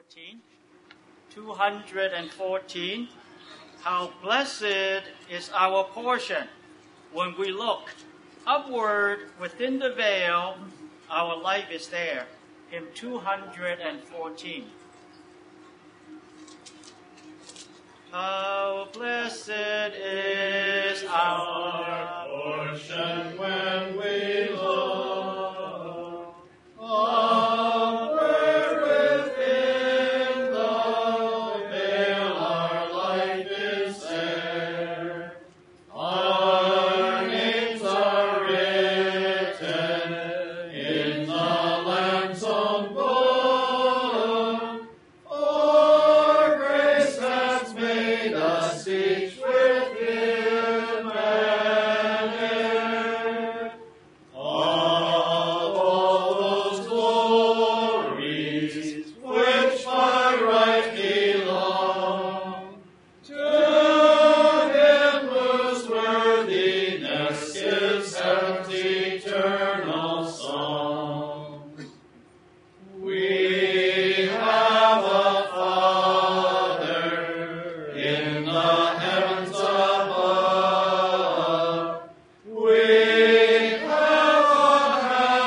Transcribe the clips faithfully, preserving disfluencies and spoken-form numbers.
fourteen. two hundred fourteen. How blessed is our portion when we look upward within the veil, our life is there. Hymn two hundred fourteen. How blessed is our portion when we look upward within the veil, our life is there. Our names are written in the Lamb's own book. For grace has made us each with Him an heir of all those glories which by right belong to Him whose worthiness is heaven's eternal song. We have a Father in the heavens above. We have a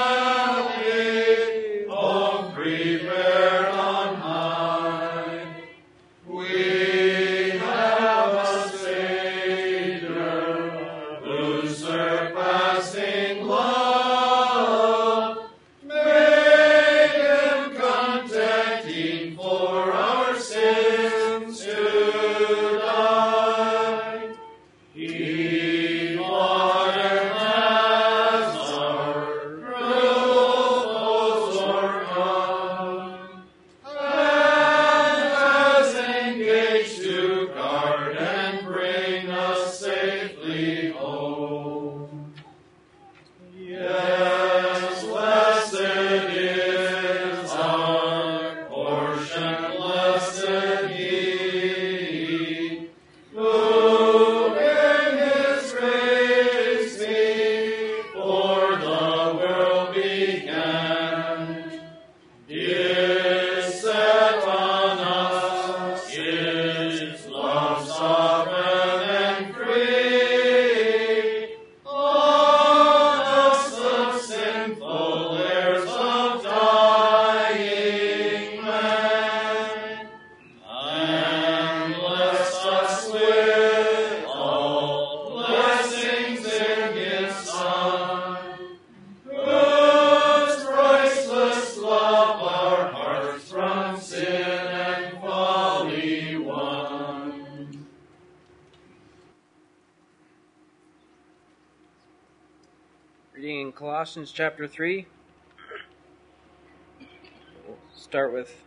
happy home prepared on high. We have a Savior whose surpassing love made Him contenting for our sins to die. He watered Nazareth, cruel foes o'ercome, and has engaged to guard and bring us safely home. Yes, blessed is our portion, blessed He, who in His grace before the world began, did set on us His love sovereign and free, on us the sinful heirs of dying man, and blessed us with all blessings in His Son, whose priceless love our hearts from sin and folly won. Reading in Colossians chapter three. We'll start with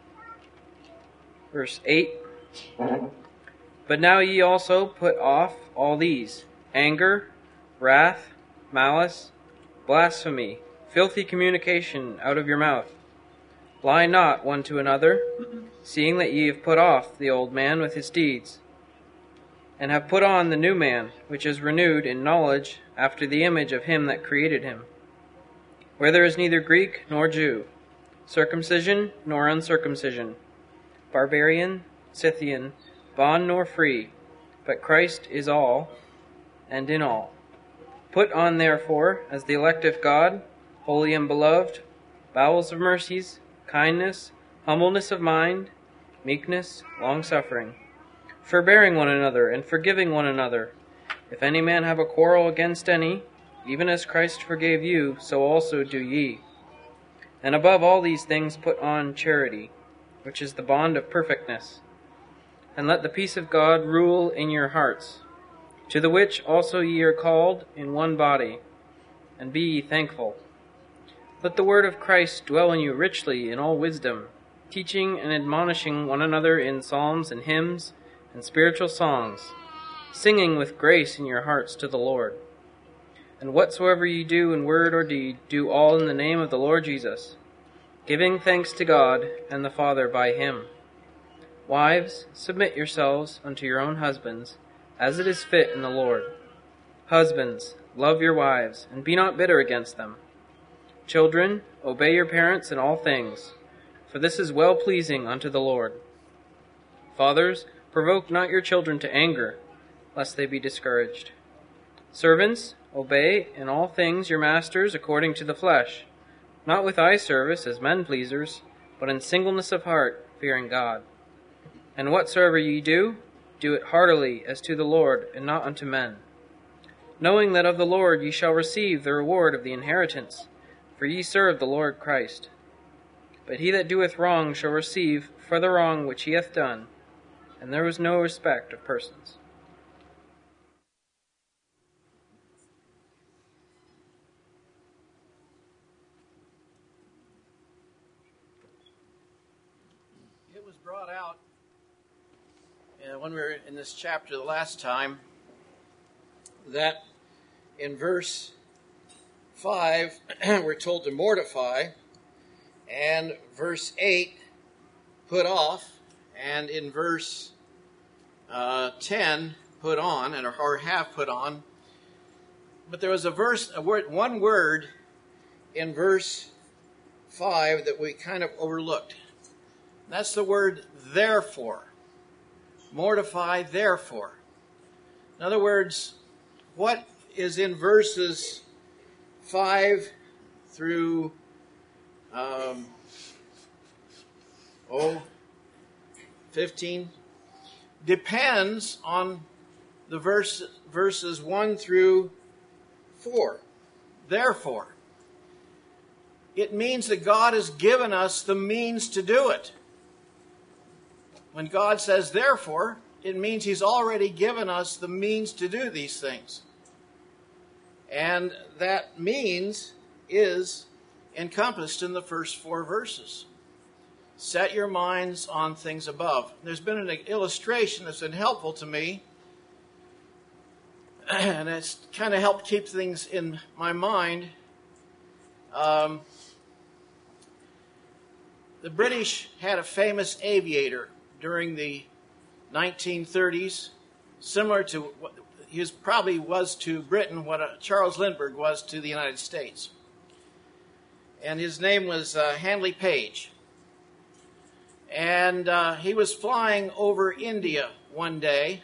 verse eight. But now ye also put off all these: anger, wrath, malice, blasphemy, filthy communication out of your mouth. Lie not one to another, seeing that ye have put off the old man with his deeds, and have put on the new man, which is renewed in knowledge after the image of Him that created him, where there is neither Greek nor Jew, circumcision nor uncircumcision, barbarian, Scythian, bond nor free, but Christ is all, and in all. Put on therefore, as the elect of God, holy and beloved, bowels of mercies, kindness, humbleness of mind, meekness, long-suffering, forbearing one another, and forgiving one another. If any man have a quarrel against any, even as Christ forgave you, so also do ye. And above all these things put on charity, which is the bond of perfectness. And let the peace of God rule in your hearts, to the which also ye are called in one body, and be ye thankful. Let the word of Christ dwell in you richly in all wisdom, teaching and admonishing one another in psalms and hymns and spiritual songs, singing with grace in your hearts to the Lord. And whatsoever ye do in word or deed, do all in the name of the Lord Jesus, giving thanks to God and the Father by Him. Wives, submit yourselves unto your own husbands, as it is fit in the Lord. Husbands, love your wives, and be not bitter against them. Children, obey your parents in all things, for this is well-pleasing unto the Lord. Fathers, provoke not your children to anger, lest they be discouraged. Servants, obey in all things your masters according to the flesh, not with eye service as men-pleasers, but in singleness of heart, fearing God. And whatsoever ye do, do it heartily as to the Lord, and not unto men, knowing that of the Lord ye shall receive the reward of the inheritance, for ye serve the Lord Christ. But he that doeth wrong shall receive for the wrong which he hath done, and there was no respect of persons. It was brought out uh, when we were in this chapter the last time that in verse five we're told to mortify, and verse eight put off, and in verse uh, ten put on, and or have put on. But there was a verse, a word, one word in verse five that we kind of overlooked. That's the word therefore. Mortify therefore. In other words, what is in verses five through um, oh, fifteen depends on the verse, verses one through four. Therefore, it means that God has given us the means to do it. When God says therefore, it means he's already given us the means to do these things. And that means is encompassed in the first four verses. Set your minds on things above. There's been an illustration that's been helpful to me, and it's kind of helped keep things in my mind. Um, the British had a famous aviator during the nineteen thirties, similar to what he was, probably was to Britain what uh, Charles Lindbergh was to the United States. And his name was uh, Handley Page. And uh, he was flying over India one day,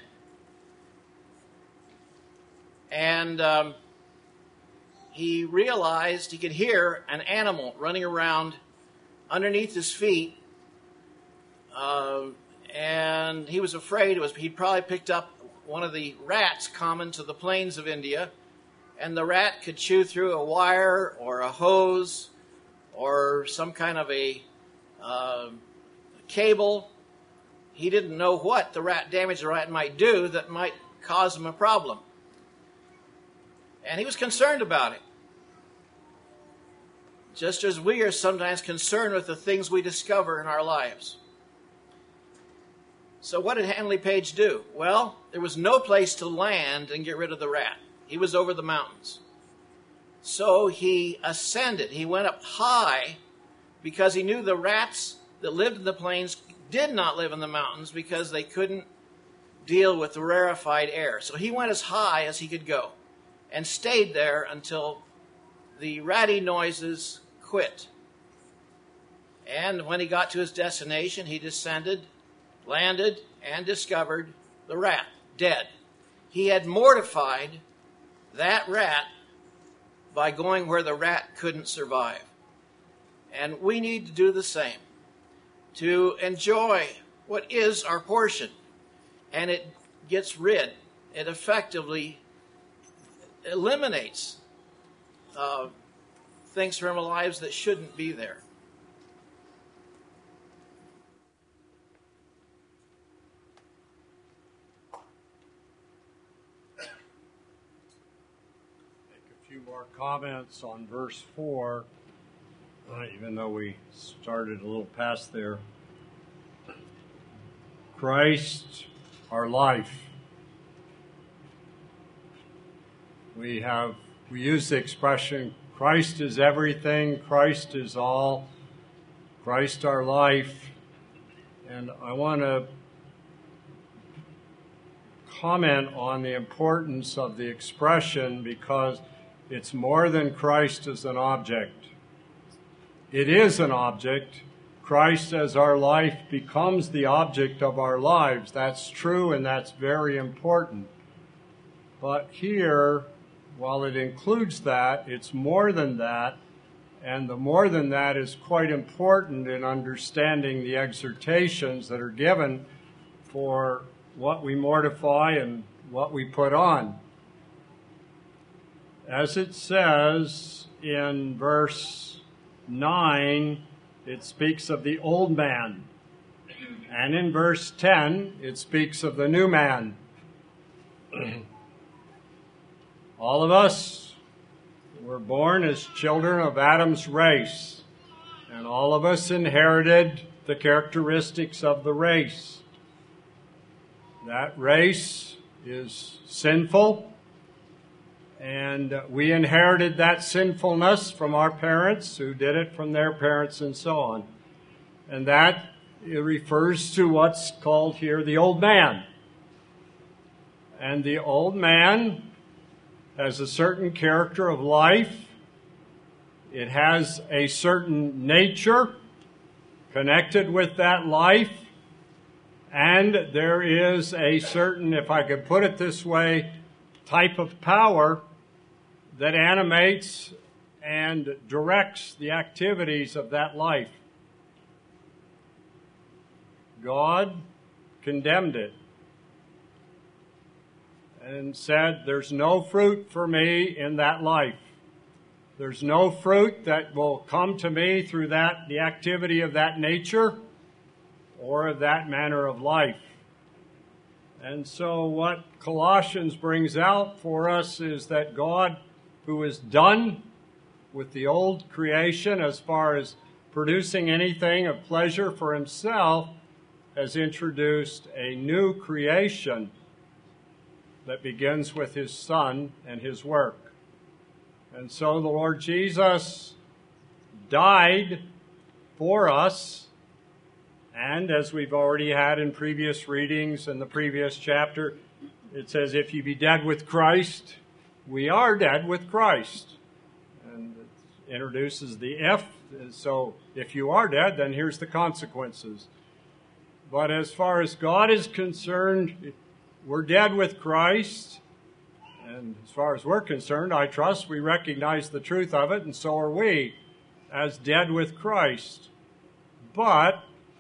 and um, he realized he could hear an animal running around underneath his feet. Uh, and he was afraid it was he'd probably picked up one of the rats common to the plains of India, and the rat could chew through a wire or a hose or some kind of a uh, cable. He didn't know what the rat damage the rat might do that might cause him a problem, and he was concerned about it, just as we are sometimes concerned with the things we discover in our lives. So what did Handley Page do? Well, there was no place to land and get rid of the rat. He was over the mountains. So he ascended. He went up high because he knew the rats that lived in the plains did not live in the mountains because they couldn't deal with the rarefied air. So he went as high as he could go and stayed there until the ratty noises quit. And when he got to his destination, he descended, landed, and discovered the rat dead. He had mortified that rat by going where the rat couldn't survive. And we need to do the same, to enjoy what is our portion. And it gets rid, it effectively eliminates uh, things from our lives that shouldn't be there. More comments on verse four, uh, even though we started a little past there. Christ, our life. We have, we use the expression, Christ is everything, Christ is all, Christ our life. And I want to comment on the importance of the expression because it's more than Christ as an object. It is an object. Christ as our life becomes the object of our lives. That's true, and that's very important. But here, while it includes that, it's more than that, and the more than that is quite important in understanding the exhortations that are given for what we mortify and what we put on. As it says in verse nine, it speaks of the old man. And in verse ten, it speaks of the new man. All of us were born as children of Adam's race, and all of us inherited the characteristics of the race. That race is sinful, and we inherited that sinfulness from our parents, who did it from their parents, and so on. And that it refers to what's called here the old man. And the old man has a certain character of life. It has a certain nature connected with that life. And there is a certain, if I could put it this way, type of power that animates and directs the activities of that life. God condemned it and said, there's no fruit for me in that life. There's no fruit that will come to me through that, the activity of that nature or of that manner of life. And so what Colossians brings out for us is that God, who is done with the old creation as far as producing anything of pleasure for himself, has introduced a new creation that begins with his Son and his work. And so the Lord Jesus died for us, and as we've already had in previous readings in the previous chapter, it says, if you be dead with Christ, we are dead with Christ. And it introduces the if. So if you are dead, then here's the consequences. But as far as God is concerned, we're dead with Christ. And as far as we're concerned, I trust we recognize the truth of it, and so are we, as dead with Christ. But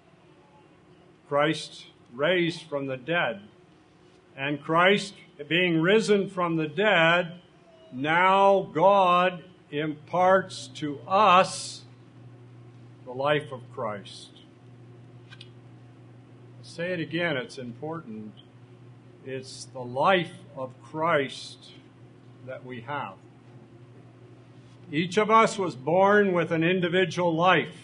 Christ raised from the dead. And Christ being risen from the dead, now God imparts to us the life of Christ. I'll say it again, it's important. It's the life of Christ that we have. Each of us was born with an individual life.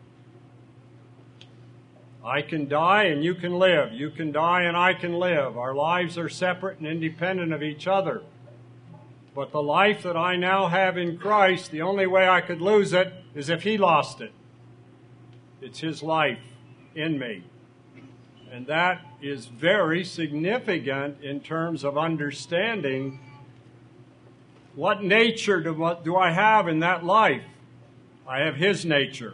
I can die and you can live. You can die and I can live. Our lives are separate and independent of each other. But the life that I now have in Christ, the only way I could lose it is if he lost it. It's his life in me. And that is very significant in terms of understanding what nature do, what do I have in that life. I have his nature.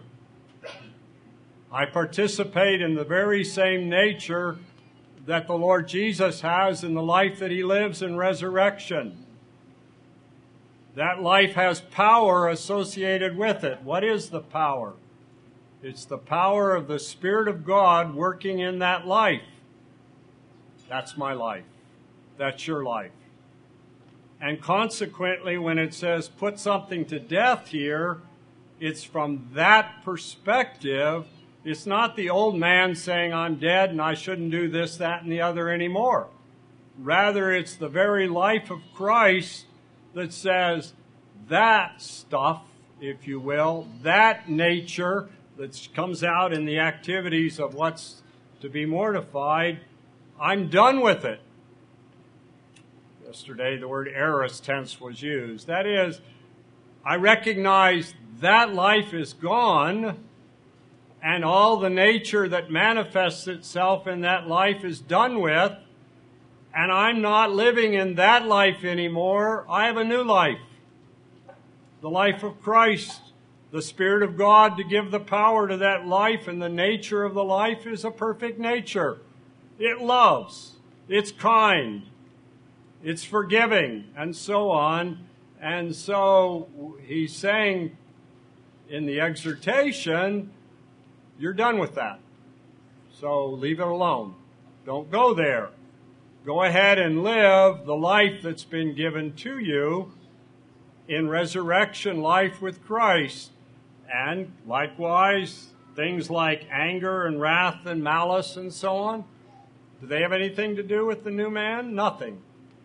I participate in the very same nature that the Lord Jesus has in the life that he lives in resurrection. That life has power associated with it. What is the power? It's the power of the Spirit of God working in that life. That's my life. That's your life. And consequently, when it says put something to death here, it's from that perspective. It's not the old man saying, I'm dead and I shouldn't do this, that, and the other anymore. Rather, it's the very life of Christ that says that stuff, if you will, that nature that comes out in the activities of what's to be mortified, I'm done with it. Yesterday, the word aorist tense was used. That is, I recognize that life is gone, and all the nature that manifests itself in that life is done with, and I'm not living in that life anymore. I have a new life, the life of Christ the Spirit of God to give the power to that life, and the nature of the life is a perfect nature. It loves, it's kind, it's forgiving, and so on. And so he's saying in the exhortation, you're done with that. So leave it alone. Don't go there. Go ahead and live the life that's been given to you in resurrection life with Christ. And likewise, things like anger and wrath and malice and so on, do they have anything to do with the new man? Nothing.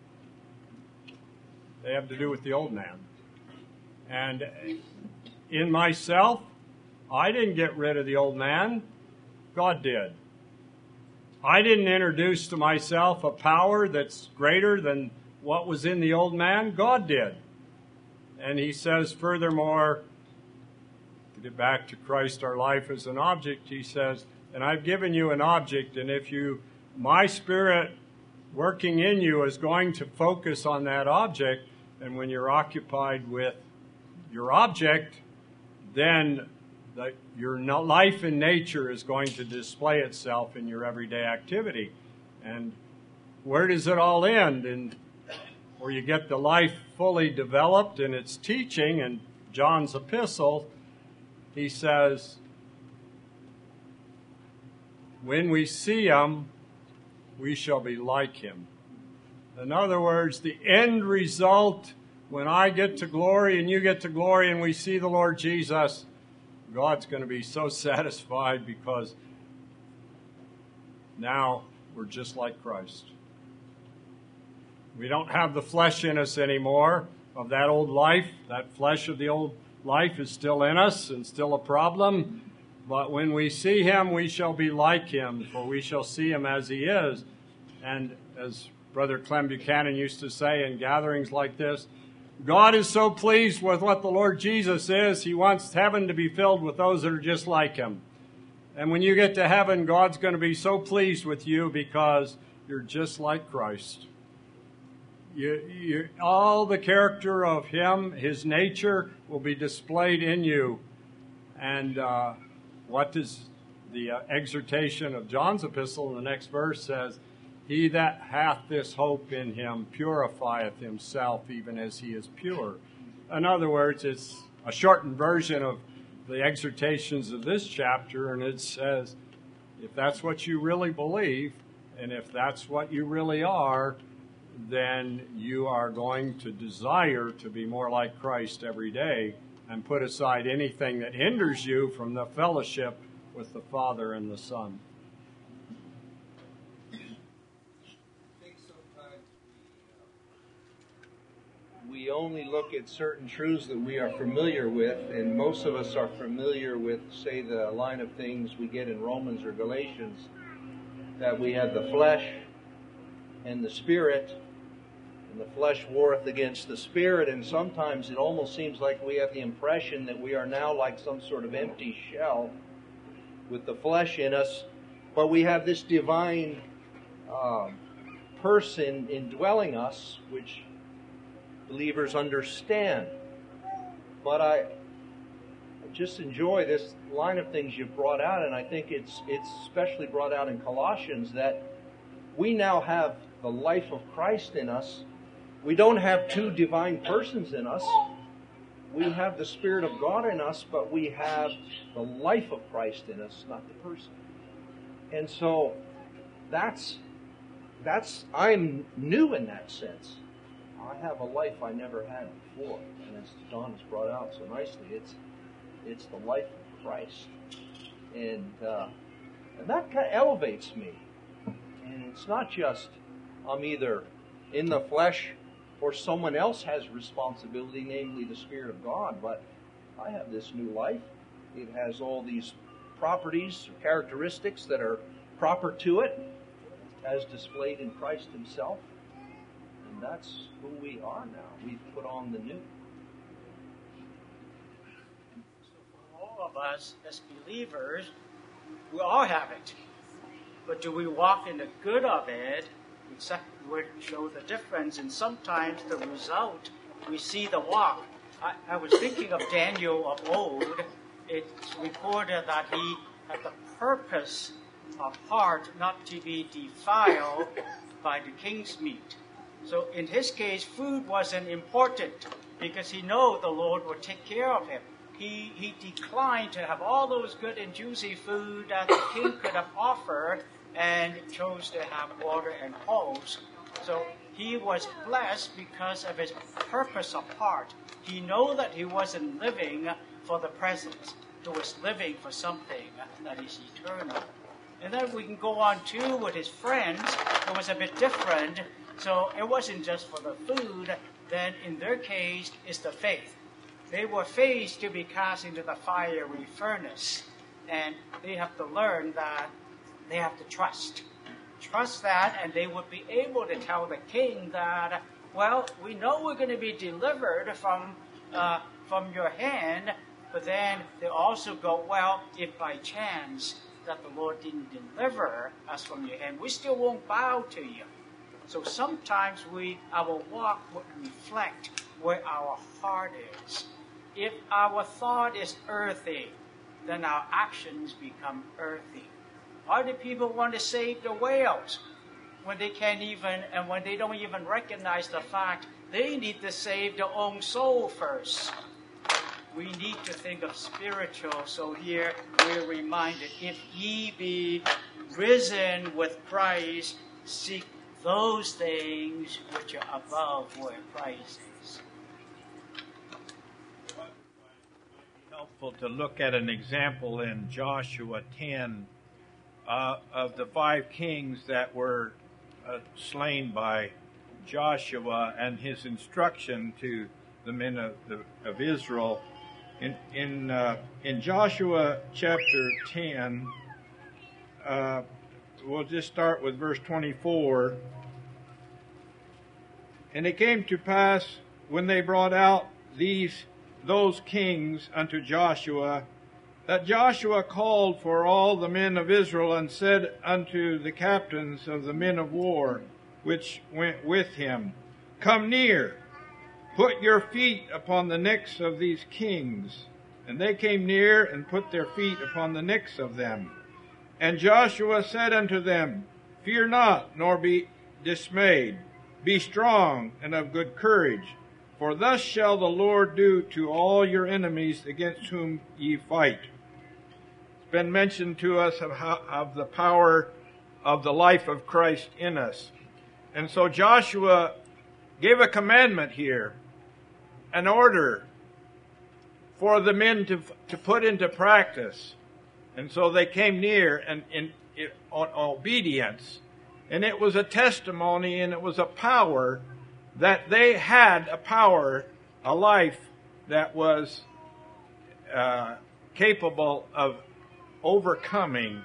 They have to do with the old man. And in myself, I didn't get rid of the old man. God did. I didn't introduce to myself a power that's greater than what was in the old man. God did. And he says, furthermore, to get back to Christ, our life as an object, he says, and I've given you an object, and if you, my Spirit working in you is going to focus on that object, and when you're occupied with your object, then the, your life in nature is going to display itself in your everyday activity. And where does it all end? And where you get the life fully developed in its teaching, in John's epistle, he says, when we see him, we shall be like him. In other words, the end result, when I get to glory and you get to glory and we see the Lord Jesus, God's going to be so satisfied because now we're just like Christ. We don't have the flesh in us anymore of that old life. That flesh of the old life is still in us and still a problem. But when we see him, we shall be like him, for we shall see him as he is. And as Brother Clem Buchanan used to say in gatherings like this, God is so pleased with what the Lord Jesus is, he wants heaven to be filled with those that are just like him. And when you get to heaven, God's going to be so pleased with you because you're just like Christ. You, you, all the character of him, his nature, will be displayed in you. And uh, what does the uh, exhortation of John's epistle in the next verse says? He that hath this hope in him purifieth himself even as he is pure. In other words, it's a shortened version of the exhortations of this chapter, and it says, if that's what you really believe, and if that's what you really are, then you are going to desire to be more like Christ every day and put aside anything that hinders you from the fellowship with the Father and the Son. We only look at certain truths that we are familiar with, and most of us are familiar with, say, the line of things we get in Romans or Galatians, that we have the flesh and the Spirit, and the flesh warreth against the Spirit, and sometimes it almost seems like we have the impression that we are now like some sort of empty shell with the flesh in us, but we have this divine uh, person indwelling us, which believers understand. But I, I just enjoy this line of things you've brought out, and I think it's it's especially brought out in Colossians that we now have the life of Christ in us. We don't have two divine persons in us. We have the Spirit of God in us, but we have the life of Christ in us, not the person. And so that's that's I'm new in that sense. I have a life I never had before, and as Don has brought out so nicely, it's it's the life of Christ, and uh, and that kind of elevates me. And it's not just I'm either in the flesh or someone else has responsibility, namely the Spirit of God, but I have this new life. It has all these properties, characteristics that are proper to it, as displayed in Christ Himself. And that's who we are now. We've put on the new. So for all of us as believers, we all have it. But do we walk in the good of it? It would show the difference. And sometimes the result, we see the walk. I, I was thinking of Daniel of old. It's recorded that he had the purpose of heart not to be defiled by the king's meat. So in his case, food wasn't important because he knew the Lord would take care of him. He, he declined to have all those good and juicy food that the king could have offered and chose to have water and holes. So he was blessed because of his purpose of heart. He knew that he wasn't living for the present. He was living for something that is eternal. And then we can go on too with his friends. It was a bit different. So it wasn't just for the food. Then in their case, it's the faith. They were faced to be cast into the fiery furnace. And they have to learn that they have to trust. Trust that, and they would be able to tell the king that, well, we know we're going to be delivered from uh, from your hand, but then they also go, well, if by chance that the Lord didn't deliver us from your hand, we still won't bow to you. So sometimes we, our walk would reflect where our heart is. If our thought is earthy, then our actions become earthy. Other people want to save the whales when they can't even, and when they don't even recognize the fact they need to save their own soul first. We need to think of spiritual. So here we're reminded, if ye be risen with Christ, seek those things which are above where Christ is. It might be helpful to look at an example in Joshua ten uh, of the five kings that were uh, slain by Joshua and his instruction to the men of, the, of Israel. In in uh, in Joshua chapter ten, uh, we'll just start with verse twenty-four. And it came to pass when they brought out these those kings unto Joshua, that Joshua called for all the men of Israel and said unto the captains of the men of war which went with him, Come near, put your feet upon the necks of these kings. And they came near and put their feet upon the necks of them. And Joshua said unto them, Fear not, nor be dismayed. Be strong and of good courage. For thus shall the Lord do to all your enemies against whom ye fight. It's been mentioned to us of, how, of the power of the life of Christ in us. And so Joshua gave a commandment here, an order for the men to to put into practice. And so they came near and in, in on obedience. And it was a testimony and it was a power that they had a power, a life that was uh, capable of overcoming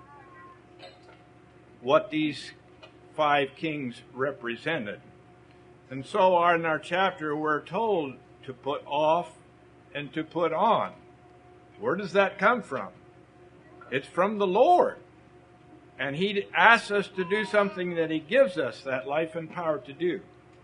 what these five kings represented. And so in our chapter we're told to put off and to put on. Where does that come from? It's from the Lord. And He asks us to do something that He gives us that life and power to do.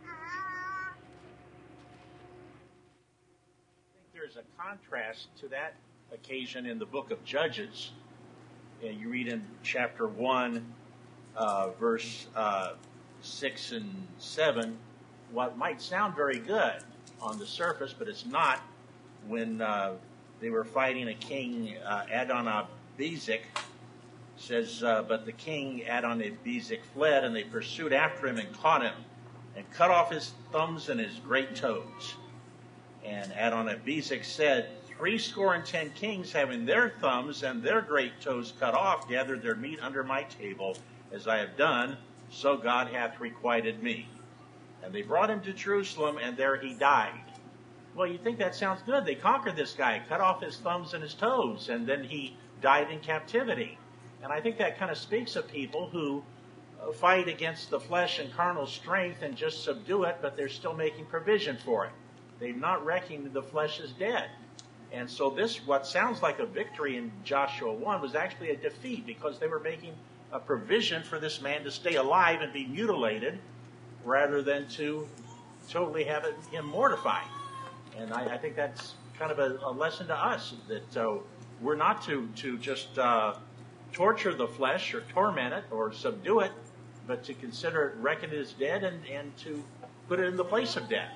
I think there's a contrast to that occasion in the book of Judges. And you read in chapter one, uh, verse uh, six and seven, what might sound very good on the surface, but it's not. When uh, they were fighting a king, uh, Adonabezek, says, uh, but the king Adonabezek fled, and they pursued after him and caught him, and cut off his thumbs and his great toes. And Adonabezek said, Three score and ten kings, having their thumbs and their great toes cut off, gathered their meat under my table, as I have done, so God hath requited me. And they brought him to Jerusalem, and there he died. Well, you think that sounds good. They conquered this guy, cut off his thumbs and his toes, and then he died in captivity. And I think that kind of speaks of people who uh, fight against the flesh and carnal strength and just subdue it, but they're still making provision for it. They've not reckoned the flesh is dead. And so this, what sounds like a victory in Joshua one, was actually a defeat because they were making a provision for this man to stay alive and be mutilated rather than to totally have it, him mortified. And I, I think that's kind of a, a lesson to us that uh, we're not to, to just uh, torture the flesh or torment it or subdue it, but to consider it, reckon it as dead, and, and to put it in the place of death.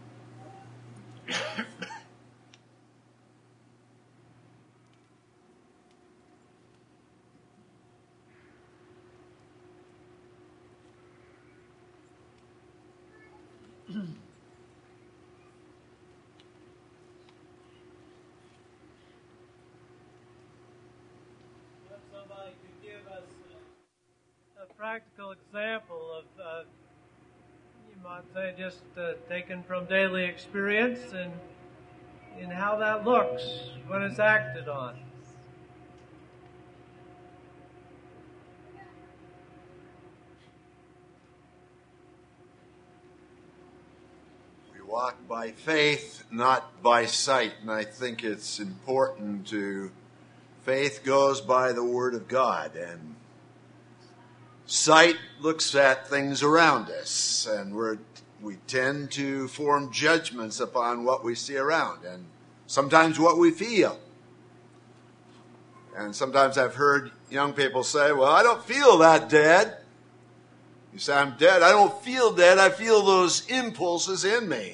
Somebody could give us a, a practical example of, uh, you might say, just uh, taken from daily experience and in how that looks when it's acted on. We walk by faith, not by sight, and I think it's important to faith goes by the Word of God, and sight looks at things around us, and we're, we tend to form judgments upon what we see around, and sometimes what we feel. And sometimes I've heard young people say, well, I don't feel that dead. You say, I'm dead. I don't feel dead. I feel those impulses in me.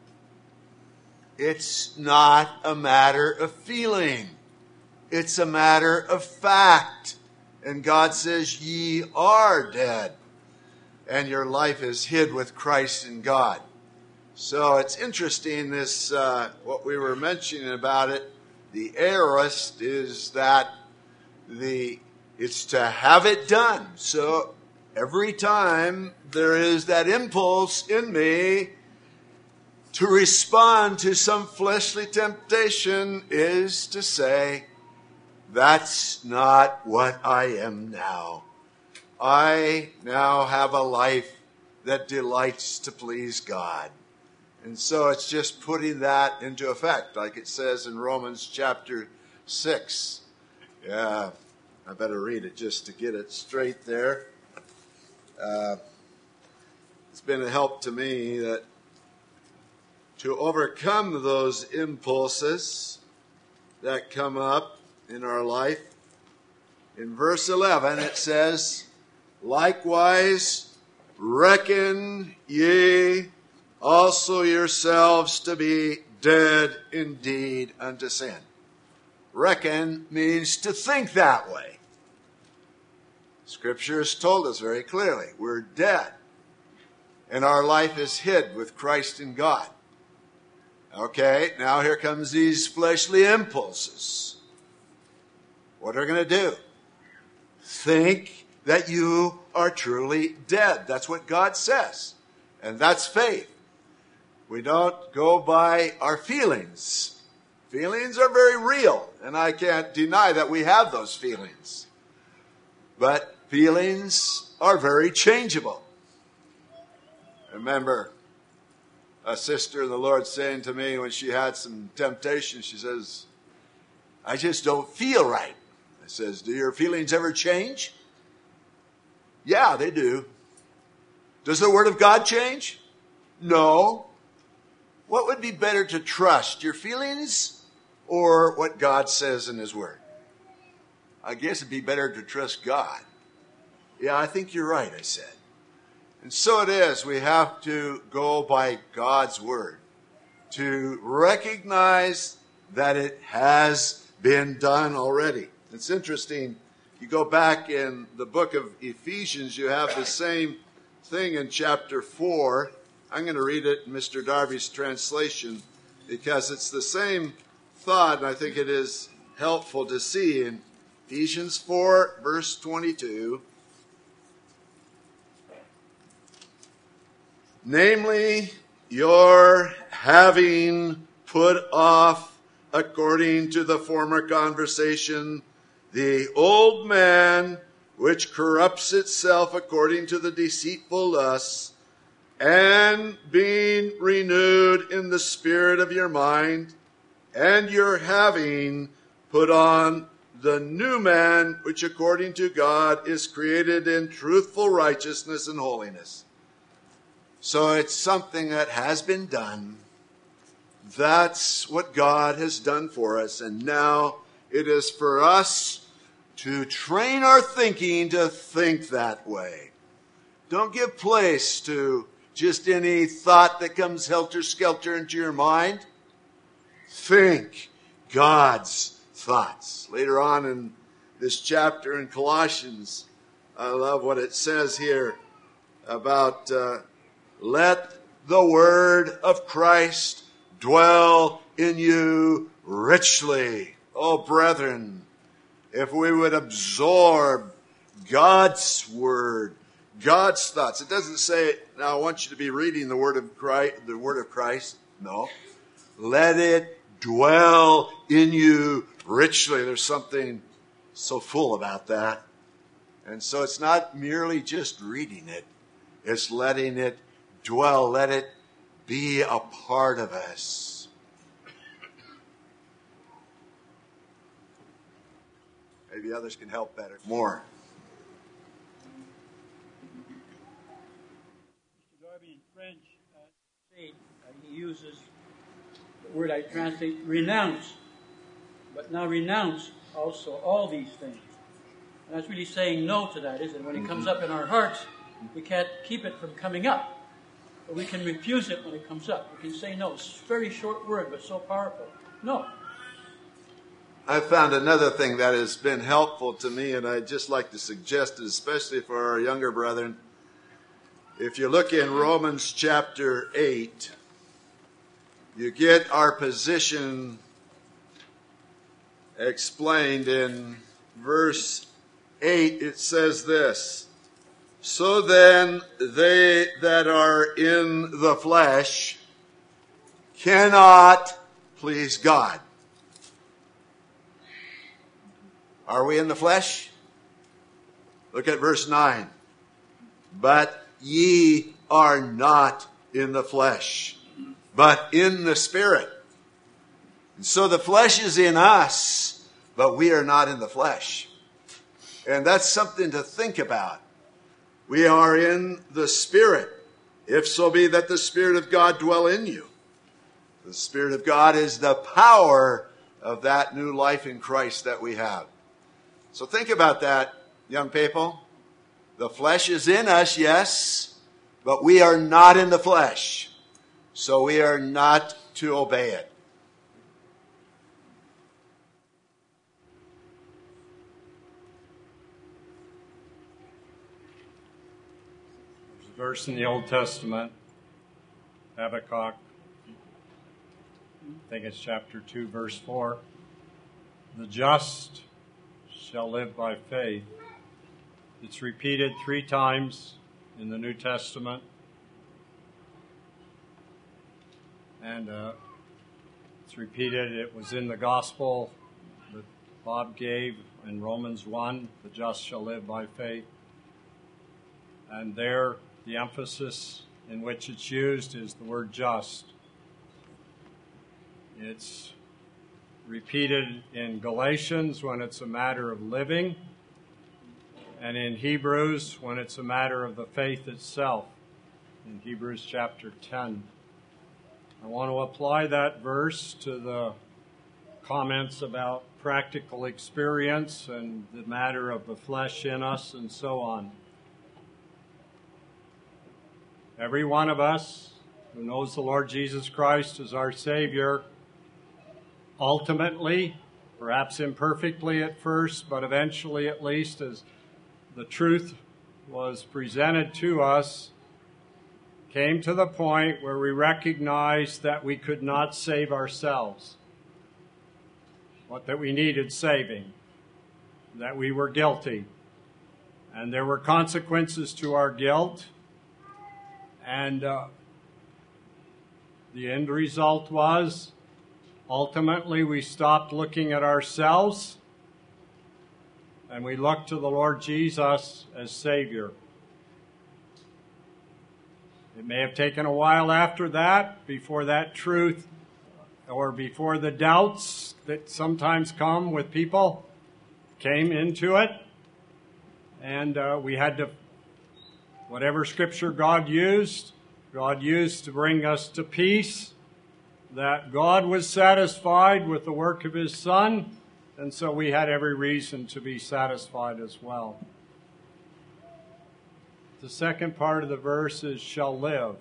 It's not a matter of feeling. It's a matter of fact. And God says, ye are dead, and your life is hid with Christ in God. So it's interesting, this, uh, what we were mentioning about it, the aorist is that the, it's to have it done. So every time there is that impulse in me to respond to some fleshly temptation is to say, that's not what I am now. I now have a life that delights to please God. And so it's just putting that into effect, like it says in Romans chapter six. Yeah, I better read it just to get it straight there. Uh, it's been a help to me that to overcome those impulses that come up in our life. In verse eleven it says, likewise reckon ye also yourselves to be dead indeed unto sin. Reckon means to think that way. Scripture has told us very clearly, we're dead, and our life is hid with Christ in God. Okay, now here comes these fleshly impulses. What are we going to do? Think that you are truly dead. That's what God says. And that's faith. We don't go by our feelings. Feelings are very real, and I can't deny that we have those feelings. But feelings are very changeable. I remember a sister in the Lord saying to me when she had some temptation, she says, I just don't feel right. I says, do your feelings ever change? Yeah, they do. Does the Word of God change? No. What would be better to trust, your feelings or what God says in His Word? I guess it'd be better to trust God. Yeah, I think you're right, I said. And so it is. We have to go by God's Word to recognize that it has been done already. It's interesting. You go back in the book of Ephesians, you have the same thing in chapter four. I'm going to read it in Mister Darby's translation because it's the same thought, and I think it is helpful to see in Ephesians four, verse twenty-two. Namely, your having put off, according to the former conversation, the old man, which corrupts itself according to the deceitful lusts, and being renewed in the spirit of your mind, and your having put on the new man, which according to God is created in truthful righteousness and holiness. So it's something that has been done. that's what God has done for us. And now it is for us to train our thinking to think that way. Don't give place to just any thought that comes helter-skelter into your mind. Think God's thoughts. Later on in this chapter in Colossians, I love what it says here about uh, let the word of Christ dwell in you richly. Oh, brethren, if we would absorb God's word, God's thoughts. It doesn't say, now I want you to be reading the word of Christ, the word of Christ. No. Let it dwell in you richly. There's something so full about that. And so it's not merely just reading it. It's letting it dwell. Let it be a part of us. Maybe others can help better. More. Mister Darby, in French, uh, say, uh, he uses the word I translate, renounce. But now renounce also all these things. And that's really saying no to that, isn't it? When it comes up in our hearts, we can't keep it from coming up. But we can refuse it when it comes up. We can say no. It's a very short word, but so powerful. No. I found another thing that has been helpful to me, and I'd just like to suggest it, especially for our younger brethren. If you look in Romans chapter eight, you get our position explained in verse eight. It says this: so then they that are in the flesh cannot please God. Are we in the flesh? Look at verse nine. But ye are not in the flesh, but in the Spirit. And so the flesh is in us, but we are not in the flesh. And that's something to think about. We are in the Spirit, if so be that the Spirit of God dwell in you. The Spirit of God is the power of that new life in Christ that we have. So think about that, young people. The flesh is in us, yes, but we are not in the flesh. So we are not to obey it. There's a verse in the Old Testament, Habakkuk, I think it's chapter two, verse four. The just shall live by faith. It's repeated three times in the New Testament. And uh, it's repeated. It was in the gospel that Bob gave in Romans one, the just shall live by faith. And there, the emphasis in which it's used is the word just. It's repeated in Galatians when it's a matter of living, and in Hebrews when it's a matter of the faith itself, in Hebrews chapter ten. I want to apply that verse to the comments about practical experience and the matter of the flesh in us and so on. Every one of us who knows the Lord Jesus Christ as our Savior, ultimately, perhaps imperfectly at first, but eventually at least as the truth was presented to us, came to the point where we recognized that we could not save ourselves, but that we needed saving, that we were guilty, and there were consequences to our guilt, and uh, the end result was ultimately, we stopped looking at ourselves and we looked to the Lord Jesus as Savior. It may have taken a while after that, before that truth, or before the doubts that sometimes come with people came into it. And uh, we had to, whatever scripture God used, God used to bring us to peace. that God was satisfied with the work of his Son, and so we had every reason to be satisfied as well. The second part of the verse is shall live.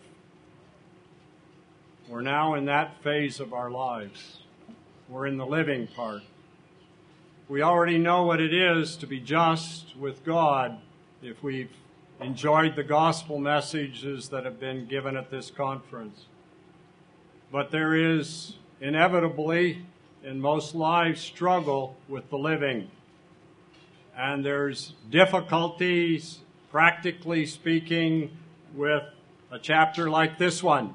We're now in that phase of our lives. We're in the living part. We already know what it is to be just with God if we've enjoyed the gospel messages that have been given at this conference. But there is inevitably in most lives struggle with the living. And there's difficulties, practically speaking, with a chapter like this one.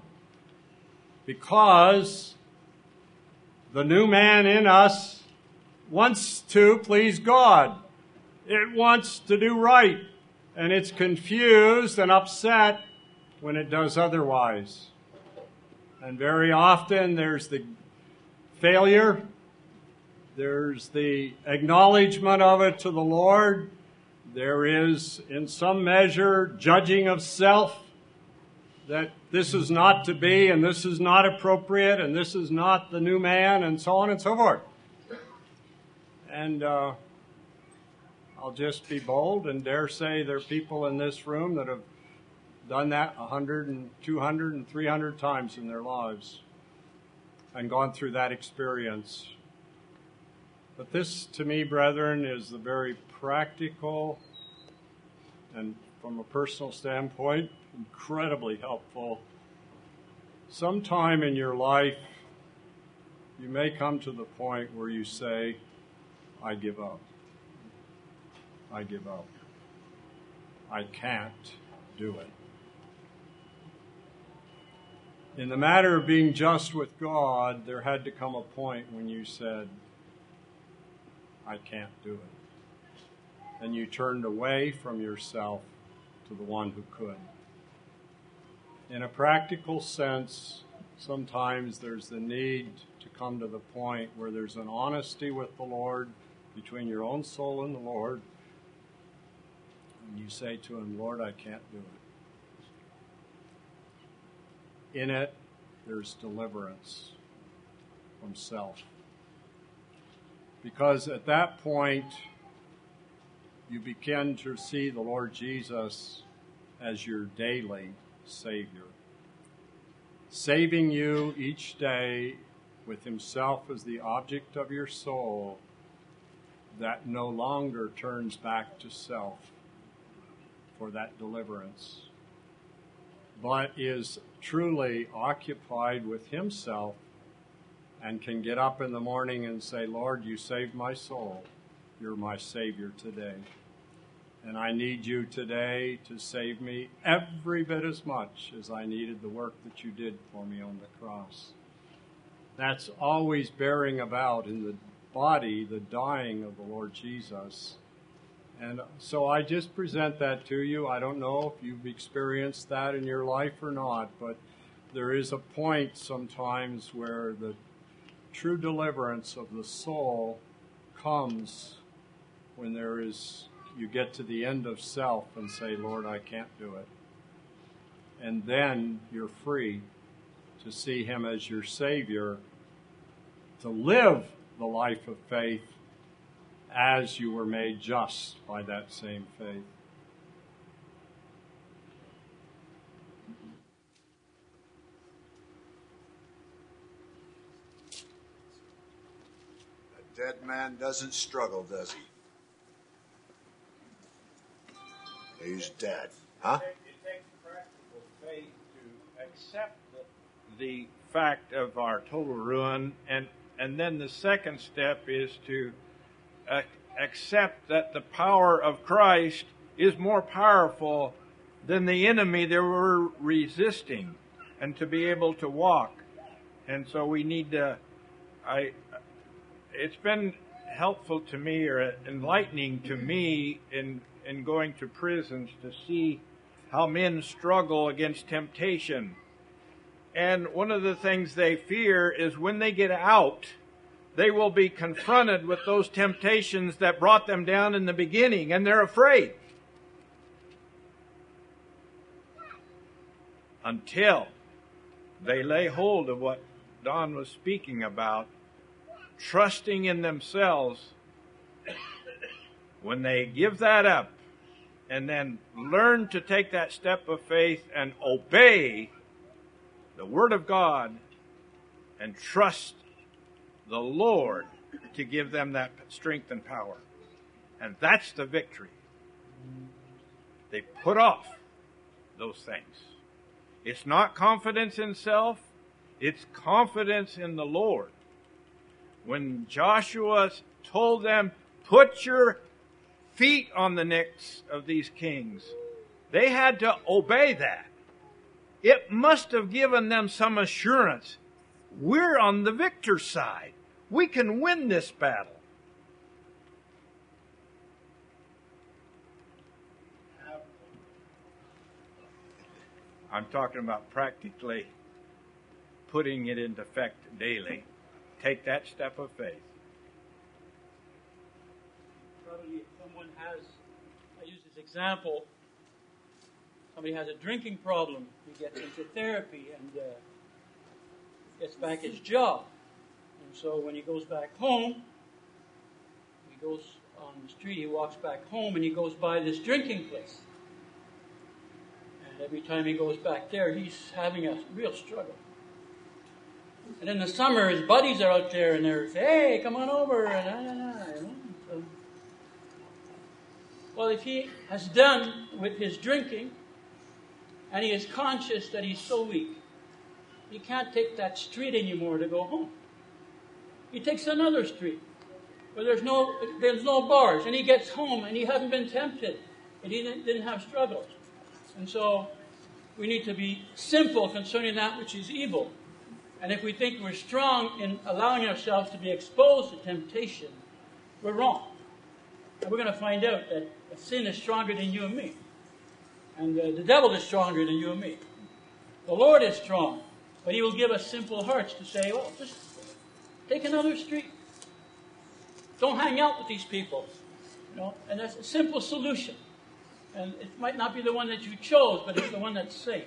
Because the new man in us wants to please God. It wants to do right. And it's confused and upset when it does otherwise. And very often there's the failure. There's the acknowledgement of it to the Lord. There is, in some measure, judging of self, that this is not to be, and this is not appropriate, and this is not the new man, and so on and so forth. And uh, I'll just be bold and dare say there are people in this room that have done that one hundred and two hundred and three hundred times in their lives and gone through that experience. But this, to me, brethren, is the very practical and, from a personal standpoint, incredibly helpful. Sometime in your life, you may come to the point where you say, I give up. I give up. I can't do it. In the matter of being just with God, there had to come a point when you said, I can't do it. And you turned away from yourself to the one who could. In a practical sense, sometimes there's the need to come to the point where there's an honesty with the Lord between your own soul and the Lord. And you say to him, Lord, I can't do it. In it, there's deliverance from self. Because at that point, you begin to see the Lord Jesus as your daily Savior, saving you each day with himself as the object of your soul that no longer turns back to self for that deliverance, but is truly occupied with himself and can get up in the morning and say, Lord, you saved my soul. You're my Savior today. And I need you today to save me every bit as much as I needed the work that you did for me on the cross. That's always bearing about in the body the dying of the Lord Jesus. And so I just present that to you. I don't know if you've experienced that in your life or not, but there is a point sometimes where the true deliverance of the soul comes when there is, you get to the end of self and say, Lord, I can't do it. And then you're free to see him as your Savior, to live the life of faith as you were made just by that same faith. A dead man doesn't struggle, does he? He's dead. Huh? It takes practical faith to accept the, the fact of our total ruin, and, and then the second step is to uh, accept that the power of Christ is more powerful than the enemy that we're resisting, and to be able to walk. And so we need to, I, it's been helpful to me, or enlightening to me in in going to prisons to see how men struggle against temptation. And one of the things they fear is when they get out, they will be confronted with those temptations that brought them down in the beginning, and they're afraid. Until they lay hold of what Don was speaking about, trusting in themselves, when they give that up and then learn to take that step of faith and obey the Word of God and trust the Lord to give them that strength and power. And that's the victory. They put off those things. It's not confidence in self, it's confidence in the Lord. When Joshua told them, put your feet on the necks of these kings, they had to obey that. It must have given them some assurance. We're on the victor's side. We can win this battle. I'm talking about practically putting it into effect daily. Take that step of faith. Probably if someone has, I use this example, somebody has a drinking problem, he gets into therapy and uh, gets back his job. And so when he goes back home, he goes on the street, he walks back home and he goes by this drinking place. And every time he goes back there, he's having a real struggle. And in the summer, his buddies are out there and they're saying, hey, come on over. And nah, nah, nah, you know? So, well, if he has done with his drinking and he is conscious that he's so weak, he can't take that street anymore to go home. He takes another street where there's no, there's no bars. And he gets home and he hasn't been tempted. And he didn't, didn't have struggles. And so we need to be simple concerning that which is evil. And if we think we're strong in allowing ourselves to be exposed to temptation, we're wrong. And we're going to find out that sin is stronger than you and me. And uh, the devil is stronger than you and me. The Lord is strong. But he will give us simple hearts to say, well, just take another street. Don't hang out with these people. You know, and that's a simple solution. And it might not be the one that you chose, but it's the one that's safe.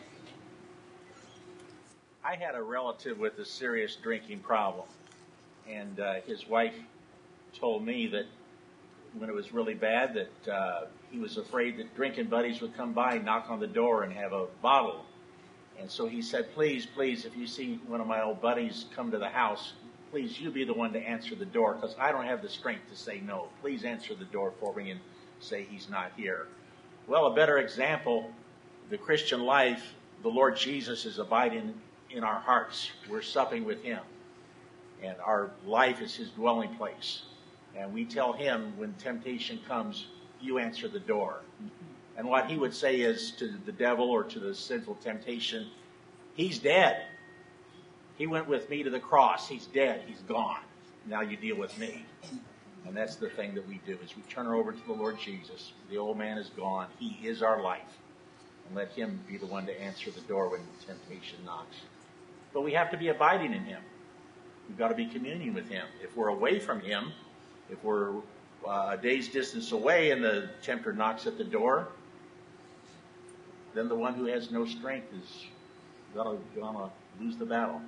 I had a relative with a serious drinking problem, and uh, his wife told me that when it was really bad that uh, he was afraid that drinking buddies would come by, knock on the door, and have a bottle. And so he said, please, please, if you see one of my old buddies come to the house, please, you be the one to answer the door, because I don't have the strength to say no. Please answer the door for me and say he's not here. Well, a better example, the Christian life, the Lord Jesus is abiding in our hearts. We're supping with him. And our life is his dwelling place. And we tell him when temptation comes, you answer the door. And what he would say is to the devil or to the sinful temptation, he's dead. He went with me to the cross. He's dead. He's gone. Now you deal with me. And that's the thing that we do, is we turn her over to the Lord Jesus. The old man is gone. He is our life. And let him be the one to answer the door when temptation knocks. But we have to be abiding in him. We've got to be communing with him. If we're away from him, if we're uh, a day's distance away and the tempter knocks at the door, then the one who has no strength is going to lose the battle.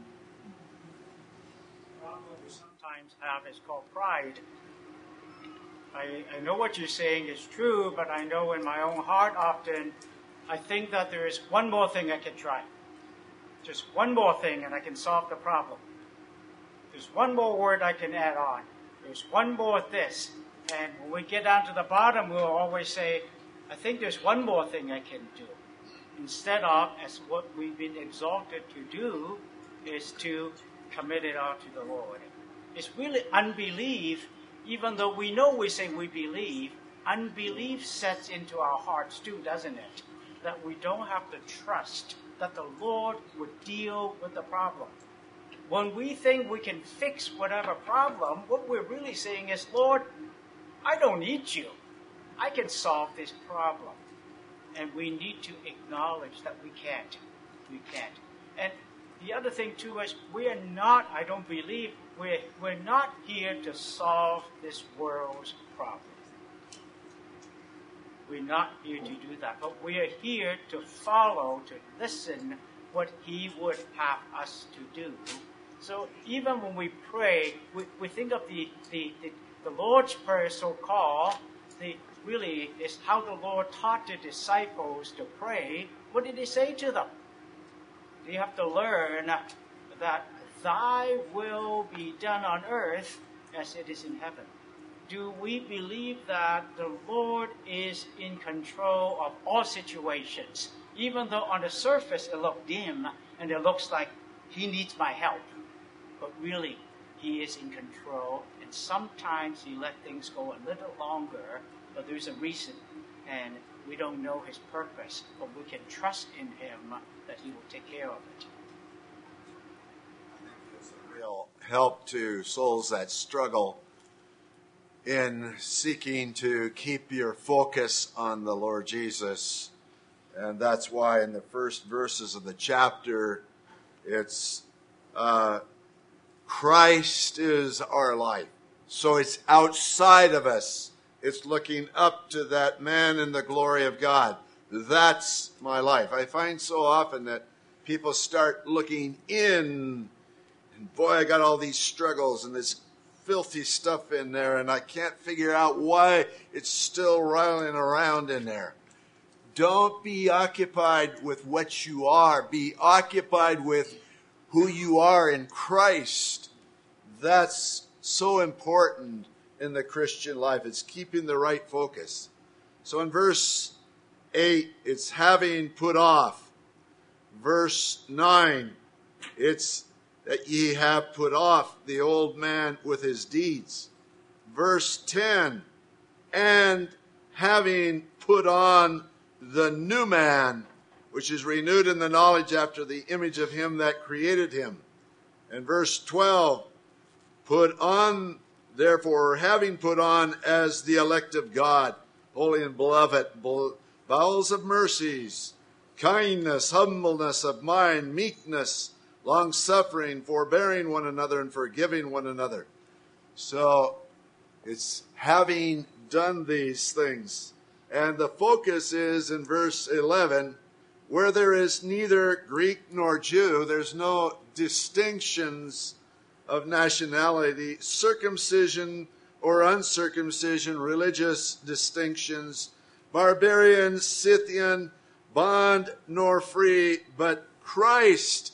The problem we sometimes have is called pride. I, I know what you're saying is true, but I know in my own heart often I think that there is one more thing I can try. Just one more thing and I can solve the problem. There's one more word I can add on. There's one more this. And when we get down to the bottom, we'll always say, I think there's one more thing I can do. Instead of, as what we've been exalted to do, is to commit it all to the Lord. It's really unbelief. Even though we know we say we believe, unbelief sets into our hearts too, doesn't it? That we don't have to trust that the Lord would deal with the problem. When we think we can fix whatever problem, what we're really saying is, Lord, I don't need you. I can solve this problem. And we need to acknowledge that we can't. We can't. And the other thing too is, we are not, I don't believe, we're, we're not here to solve this world's problem. We're not here to do that. But we are here to follow, to listen what he would have us to do. So even when we pray, we, we think of the, the, the, the Lord's Prayer, so-called, the really is how the Lord taught the disciples to pray. What did he say to them? You have to learn that thy will be done on earth as it is in heaven. Do we believe that the Lord is in control of all situations, even though on the surface it looks dim and it looks like he needs my help? But really, he is in control, and sometimes he let things go a little longer, but there's a reason, and we don't know his purpose, but we can trust in him that he will take care of it. I think it's a real help to souls that struggle in seeking to keep your focus on the Lord Jesus. And that's why in the first verses of the chapter, it's uh, Christ is our life. So it's outside of us. It's looking up to that man in the glory of God. That's my life. I find so often that people start looking in, and boy, I got all these struggles and this filthy stuff in there, and I can't figure out why it's still rolling around in there. Don't be occupied with what you are. Be occupied with who you are in Christ. That's so important in the Christian life. It's keeping the right focus. So in verse eight, it's having put off. Verse nine, it's that ye have put off the old man with his deeds. Verse ten, and having put on the new man, which is renewed in the knowledge after the image of him that created him. And verse twelve, put on, therefore, having put on as the elect of God, holy and beloved, bowels of mercies, kindness, humbleness of mind, meekness, long-suffering, forbearing one another, and forgiving one another. So it's having done these things. And the focus is in verse eleven, where there is neither Greek nor Jew, there's no distinctions of nationality, circumcision or uncircumcision, religious distinctions, barbarian, Scythian, bond nor free, but Christ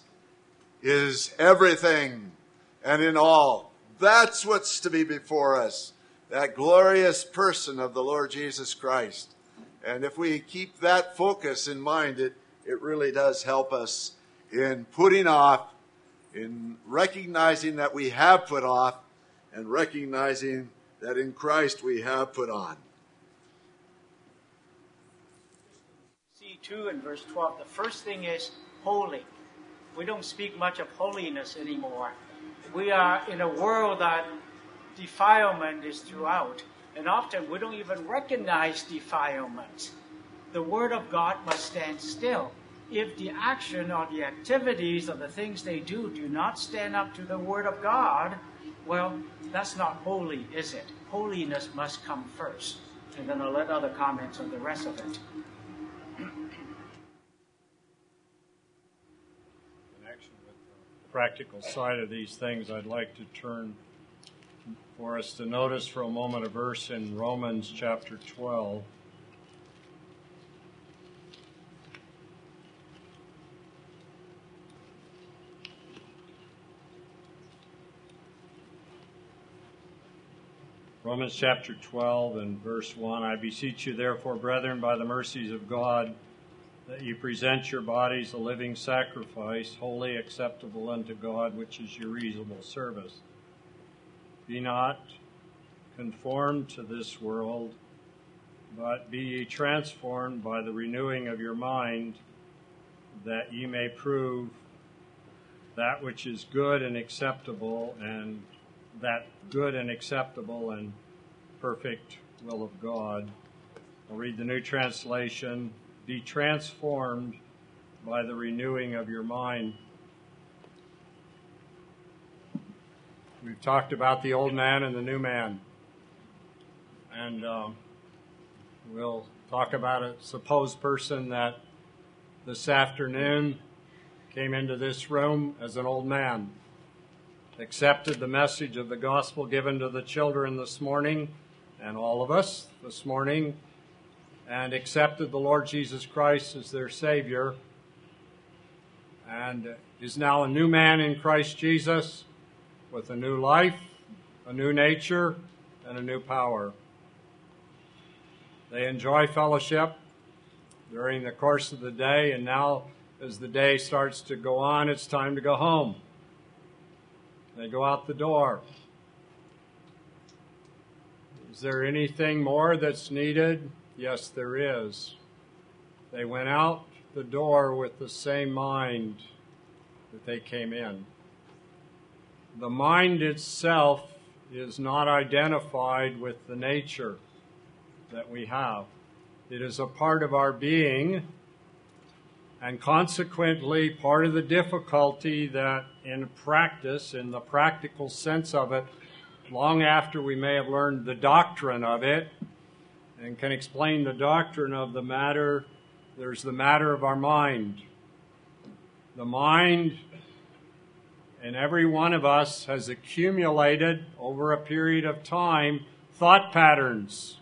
is everything and in all. That's what's to be before us, that glorious person of the Lord Jesus Christ. And if we keep that focus in mind, it, it really does help us in putting off, in recognizing that we have put off, and recognizing that in Christ we have put on. See two in verse twelve, the first thing is holy. We don't speak much of holiness anymore. We are in a world that defilement is throughout, and often we don't even recognize defilement. The Word of God must stand still. If the action or the activities or the things they do do not stand up to the Word of God, well, that's not holy, is it? Holiness must come first. And then I'll let other comments on the rest of it. Practical side of these things, I'd like to turn for us to notice for a moment a verse in Romans chapter twelve. Romans chapter twelve and verse one, I beseech you therefore, brethren, by the mercies of God, that you present your bodies a living sacrifice, wholly acceptable unto God, which is your reasonable service. Be not conformed to this world, but be ye transformed by the renewing of your mind, that ye may prove that which is good and acceptable, and that good and acceptable and perfect will of God. I'll read the New Translation. Be transformed by the renewing of your mind. We've talked about the old man and the new man. And um, we'll talk about a supposed person that this afternoon came into this room as an old man. accepted the message of the gospel given to the children this morning, and all of us this morning, and accepted the Lord Jesus Christ as their Savior, and is now a new man in Christ Jesus with a new life, a new nature, and a new power. They enjoy fellowship during the course of the day, and now as the day starts to go on, it's time to go home. They go out the door. Is there anything more that's needed? Yes, there is. They went out the door with the same mind that they came in. The mind itself is not identified with the nature that we have. It is a part of our being, and consequently part of the difficulty that in practice, in the practical sense of it, long after we may have learned the doctrine of it and can explain the doctrine of the matter, there's the matter of our mind. The mind in every one of us has accumulated over a period of time thought patterns.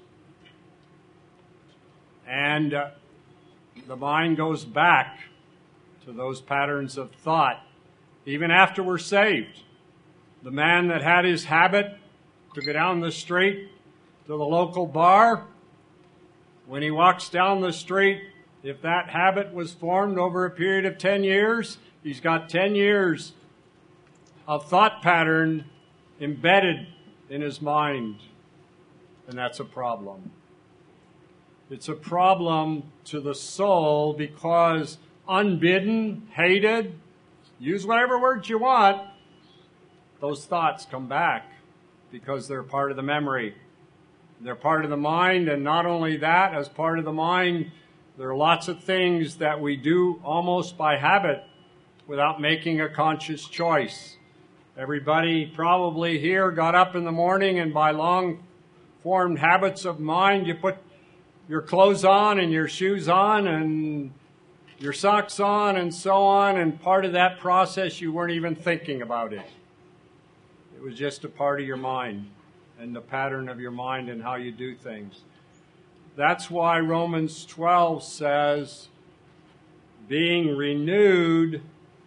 And uh, the mind goes back to those patterns of thought, even after we're saved. The man that had his habit to go down the street to the local bar, when he walks down the street, if that habit was formed over a period of ten years, he's got ten years of thought pattern embedded in his mind. And that's a problem. It's a problem to the soul because unbidden, hated, use whatever words you want, those thoughts come back because they're part of the memory. They're part of the mind, and not only that, as part of the mind, there are lots of things that we do almost by habit without making a conscious choice. Everybody probably here got up in the morning, and by long-formed habits of mind, you put your clothes on and your shoes on and your socks on and so on, and part of that process you weren't even thinking about it. It was just a part of your mind and the pattern of your mind and how you do things. That's why Romans twelve says, being renewed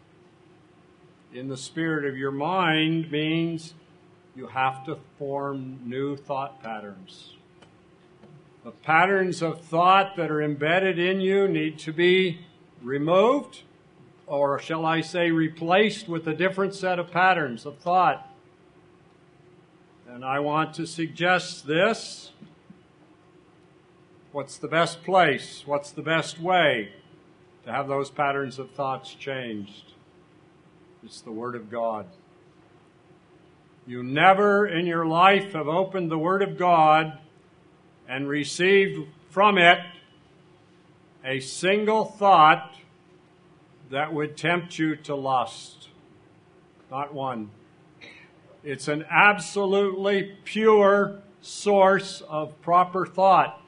in the spirit of your mind means you have to form new thought patterns. The patterns of thought that are embedded in you need to be removed, or shall I say replaced with a different set of patterns of thought. And I want to suggest this. What's the best place? What's the best way to have those patterns of thoughts changed? It's the Word of God. You never in your life have opened the Word of God and received from it a single thought that would tempt you to lust. Not one. It's an absolutely pure source of proper thought.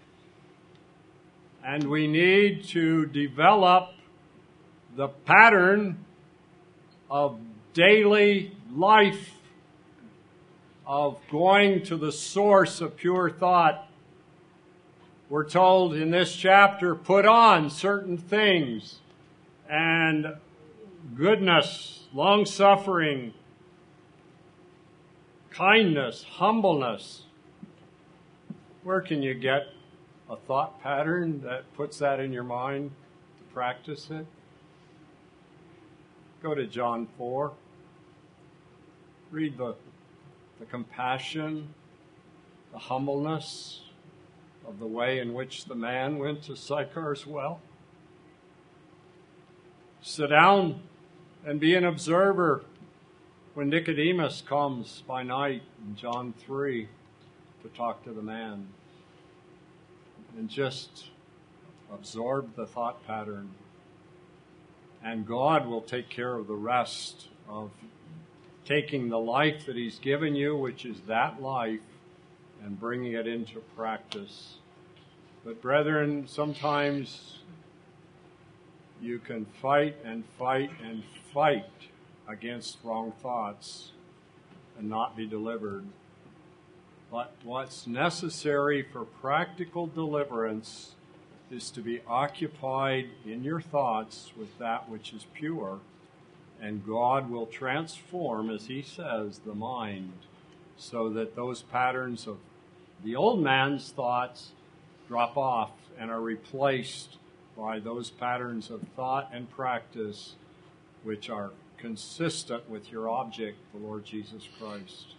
And we need to develop the pattern of daily life of going to the source of pure thought. We're told in this chapter, put on certain things, and goodness, long-suffering, kindness, humbleness. Where can you get a thought pattern that puts that in your mind to practice it? Go to John four. Read the, the compassion, the humbleness of the way in which the man went to Sychar's well. Sit down and be an observer when Nicodemus comes by night in John three to talk to the man. And just absorb the thought pattern. And God will take care of the rest of taking the life that He's given you, which is that life, and bringing it into practice. But brethren, sometimes you can fight and fight and fight against wrong thoughts and not be delivered. But what's necessary for practical deliverance is to be occupied in your thoughts with that which is pure, and God will transform, as he says, the mind, so that those patterns of the old man's thoughts drop off and are replaced by those patterns of thought and practice which are consistent with your object, the Lord Jesus Christ.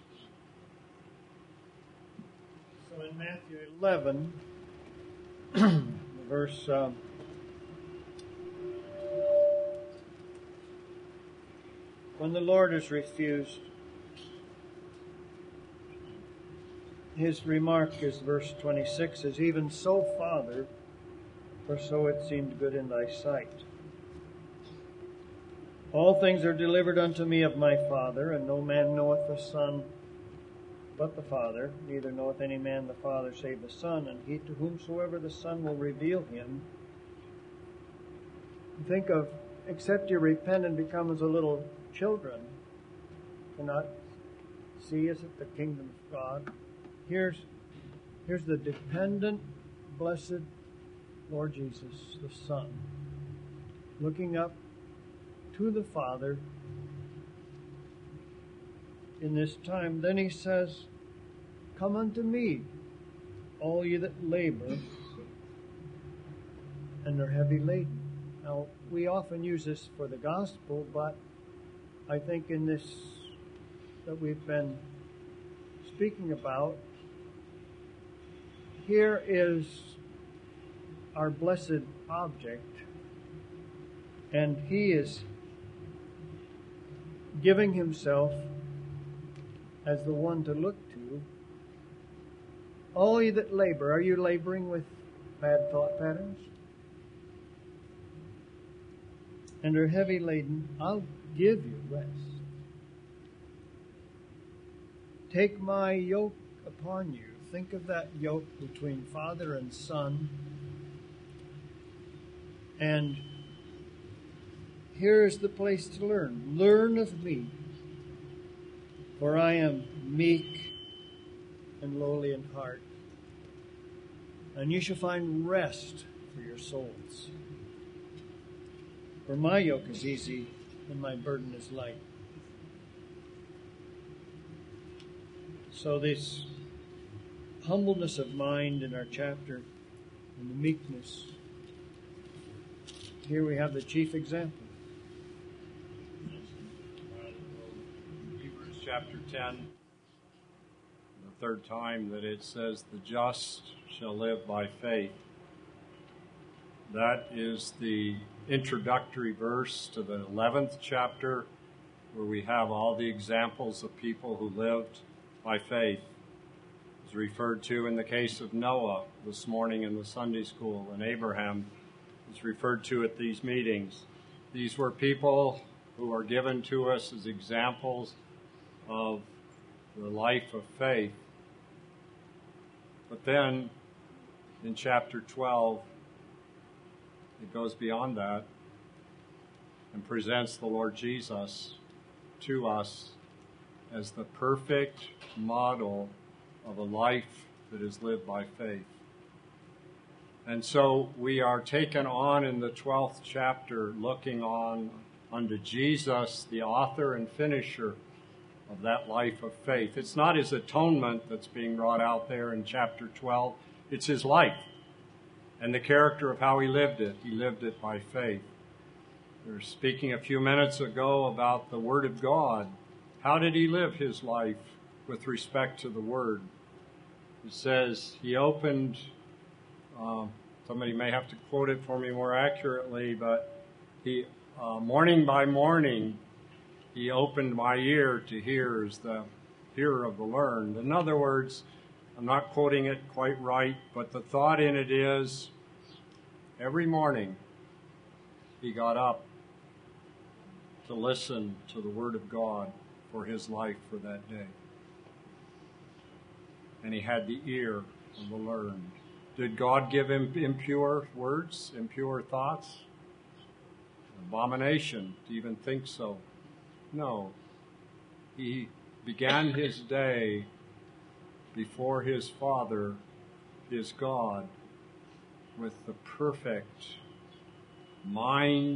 So in Matthew eleven, verse um, when the Lord is refused, his remark is verse twenty-six, is even so, Father, for so it seemed good in thy sight. All things are delivered unto me of my Father, and no man knoweth the Son but the Father, neither knoweth any man the Father save the Son, and he to whomsoever the Son will reveal him. Think of, except you repent and become as a little children, cannot see, is it, the kingdom of God? Here's, here's the dependent, blessed Lord Jesus, the Son, looking up to the Father in this time. Then he says, come unto me, all ye that labor and are heavy laden. Now, we often use this for the gospel, but I think in this that we've been speaking about, here is our blessed object, and he is giving himself as the one to look to. All ye that labor, are you laboring with bad thought patterns? And are heavy laden, I'll give you rest. Take my yoke upon you. Think of that yoke between Father and Son. And here is the place to learn. Learn of me, for I am meek and lowly in heart, and you shall find rest for your souls. For my yoke is easy and my burden is light. So this humbleness of mind in our chapter and the meekness, here we have the chief example. Hebrews chapter ten, the third time that it says, the just shall live by faith. That is the introductory verse to the eleventh chapter, where we have all the examples of people who lived by faith. It's referred to in the case of Noah this morning in the Sunday school, and Abraham is referred to at these meetings. These were people who are given to us as examples of the life of faith. But then in chapter twelve, it goes beyond that and presents the Lord Jesus to us as the perfect model of a life that is lived by faith. And so we are taken on in the twelfth chapter, looking on unto Jesus, the author and finisher of that life of faith. It's not his atonement that's being brought out there in chapter twelve. It's his life and the character of how he lived it. He lived it by faith. We were speaking a few minutes ago about the Word of God. How did he live his life with respect to the Word? It says he opened, uh, somebody may have to quote it for me more accurately, but he, uh, morning by morning, he opened my ear to hear as the hearer of the learned. In other words, I'm not quoting it quite right, but the thought in it is, every morning he got up to listen to the Word of God for his life for that day. And he had the ear of the learned. Did God give him impure words, impure thoughts? Abomination to even think so. No. He began his day before his Father, his God, with the perfect mind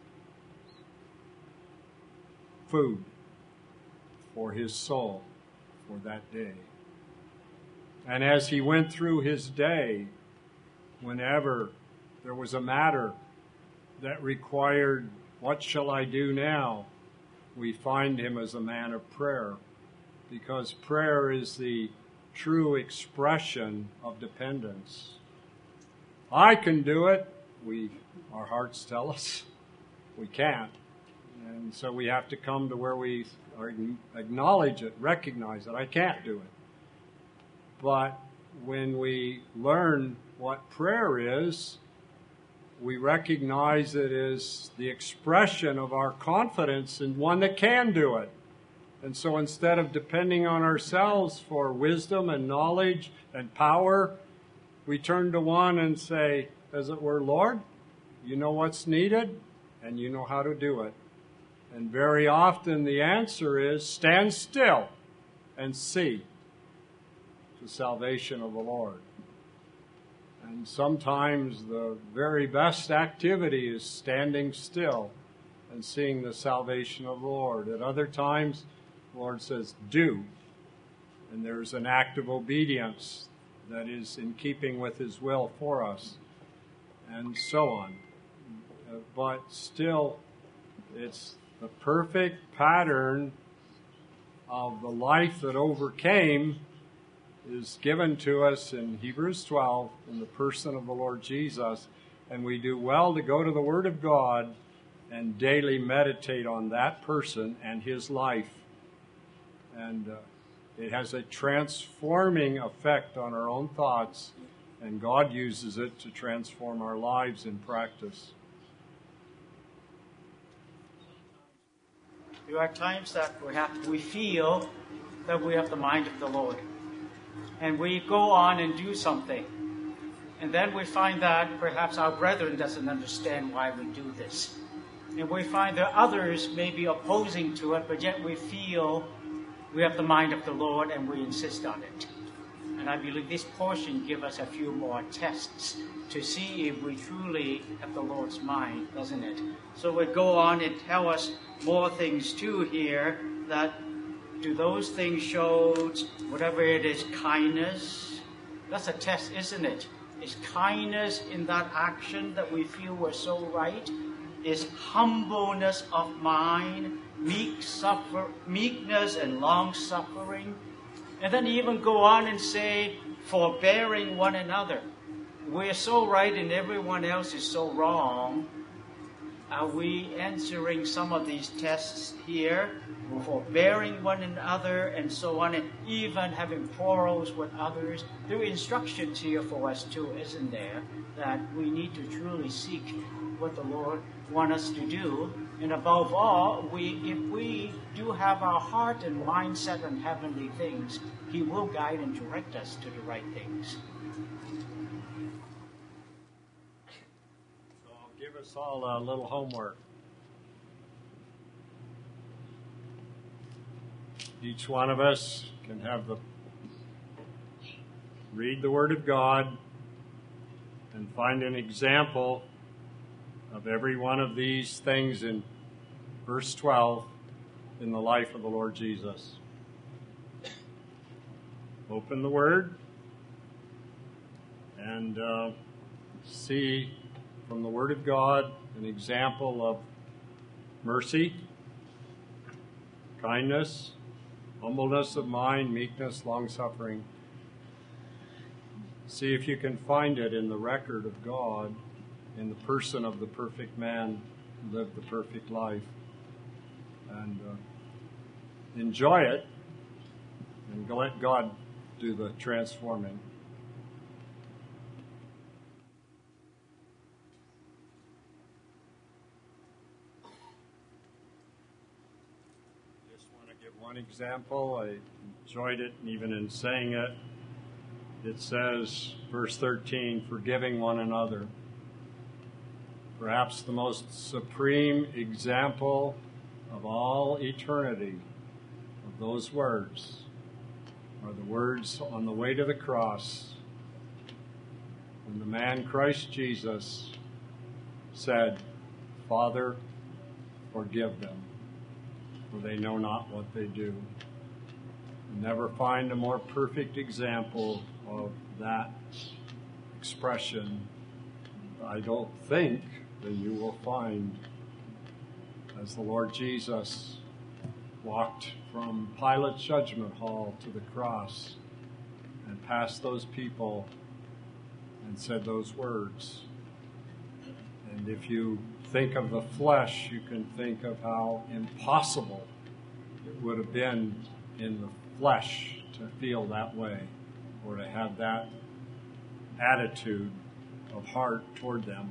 food for his soul for that day. And as he went through his day, whenever there was a matter that required, what shall I do now? We find him as a man of prayer, because prayer is the true expression of dependence. I can do it. We, our hearts tell us we can't. And so we have to come to where we acknowledge it, recognize that I can't do it. But when we learn what prayer is, we recognize it as the expression of our confidence in one that can do it. And so instead of depending on ourselves for wisdom and knowledge and power, we turn to one and say, as it were, Lord, you know what's needed and you know how to do it. And very often the answer is, stand still and see the salvation of the Lord. And sometimes the very best activity is standing still and seeing the salvation of the Lord. At other times, the Lord says, do. And there's an act of obedience that is in keeping with his will for us, and so on. Uh, but still, it's the perfect pattern of the life that overcame is given to us in Hebrews twelve in the person of the Lord Jesus, and we do well to go to the Word of God and daily meditate on that person and his life. And uh, it has a transforming effect on our own thoughts, and God uses it to transform our lives in practice. There are times that we have, we feel that we have the mind of the Lord. And we go on and do something. And then we find that perhaps our brethren doesn't understand why we do this. And we find that others may be opposing to it, but yet we feel we have the mind of the Lord and we insist on it. And I believe this portion gives us a few more tests to see if we truly have the Lord's mind, doesn't it? So we go on and tell us more things too here, that do those things show whatever it is, kindness? That's a test, isn't it? Is kindness in that action that we feel we're so right? Is humbleness of mind, meek suffer, meekness and long-suffering? And then even go on and say, forbearing one another. We're so right and everyone else is so wrong. Are we answering some of these tests here? Forbearing one another and so on, and even having quarrels with others? There are instructions here for us too, isn't there? That we need to truly seek what the Lord wants us to do. And above all, we, if we do have our heart and mindset on heavenly things, He will guide and direct us to the right things. So I'll give us all a little homework. Each one of us can have the read the Word of God and find an example of every one of these things in verse twelve in the life of the Lord Jesus. Open the Word and uh, see from the Word of God an example of mercy, kindness, humbleness of mind, meekness, long-suffering. See if you can find it in the record of God, in the person of the perfect man who lived the perfect life. And uh, enjoy it, and let God do the transforming. Just want to give one example. I enjoyed it, and even in saying it, it says, verse thirteen, forgiving one another. Perhaps the most supreme example of all eternity of those words are the words on the way to the cross when the man Christ Jesus said, Father, forgive them, for they know not what they do. You never find a more perfect example of that expression, I don't think, than you will find as the Lord Jesus walked from Pilate's judgment hall to the cross and passed those people and said those words. And if you think of the flesh, you can think of how impossible it would have been in the flesh to feel that way or to have that attitude of heart toward them.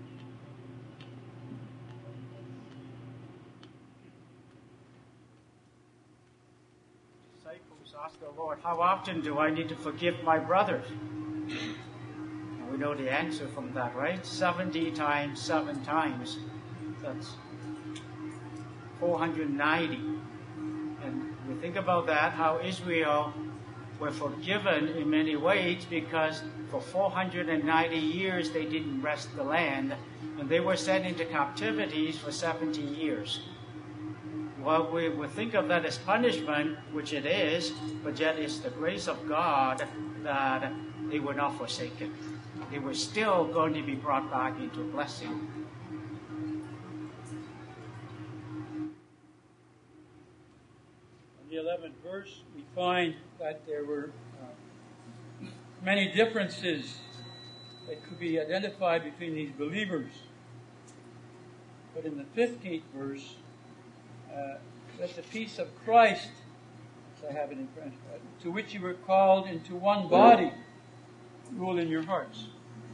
Disciples asked the Lord, how often do I need to forgive my brothers? And we know the answer from that, right? seventy times, seven times. That's four hundred ninety. And we think about that, how Israel were forgiven in many ways because for four hundred ninety years they didn't rest the land, and they were sent into captivities for seventy years. Well, we would think of that as punishment, which it is, but yet it's the grace of God that they were not forsaken. They were still going to be brought back into blessing. In the eleventh verse, we find that there were uh, many differences that could be identified between these believers. But in the fifteenth verse, uh, let the peace of Christ, as I have it in French, uh, to which you were called into one body, rule in your hearts.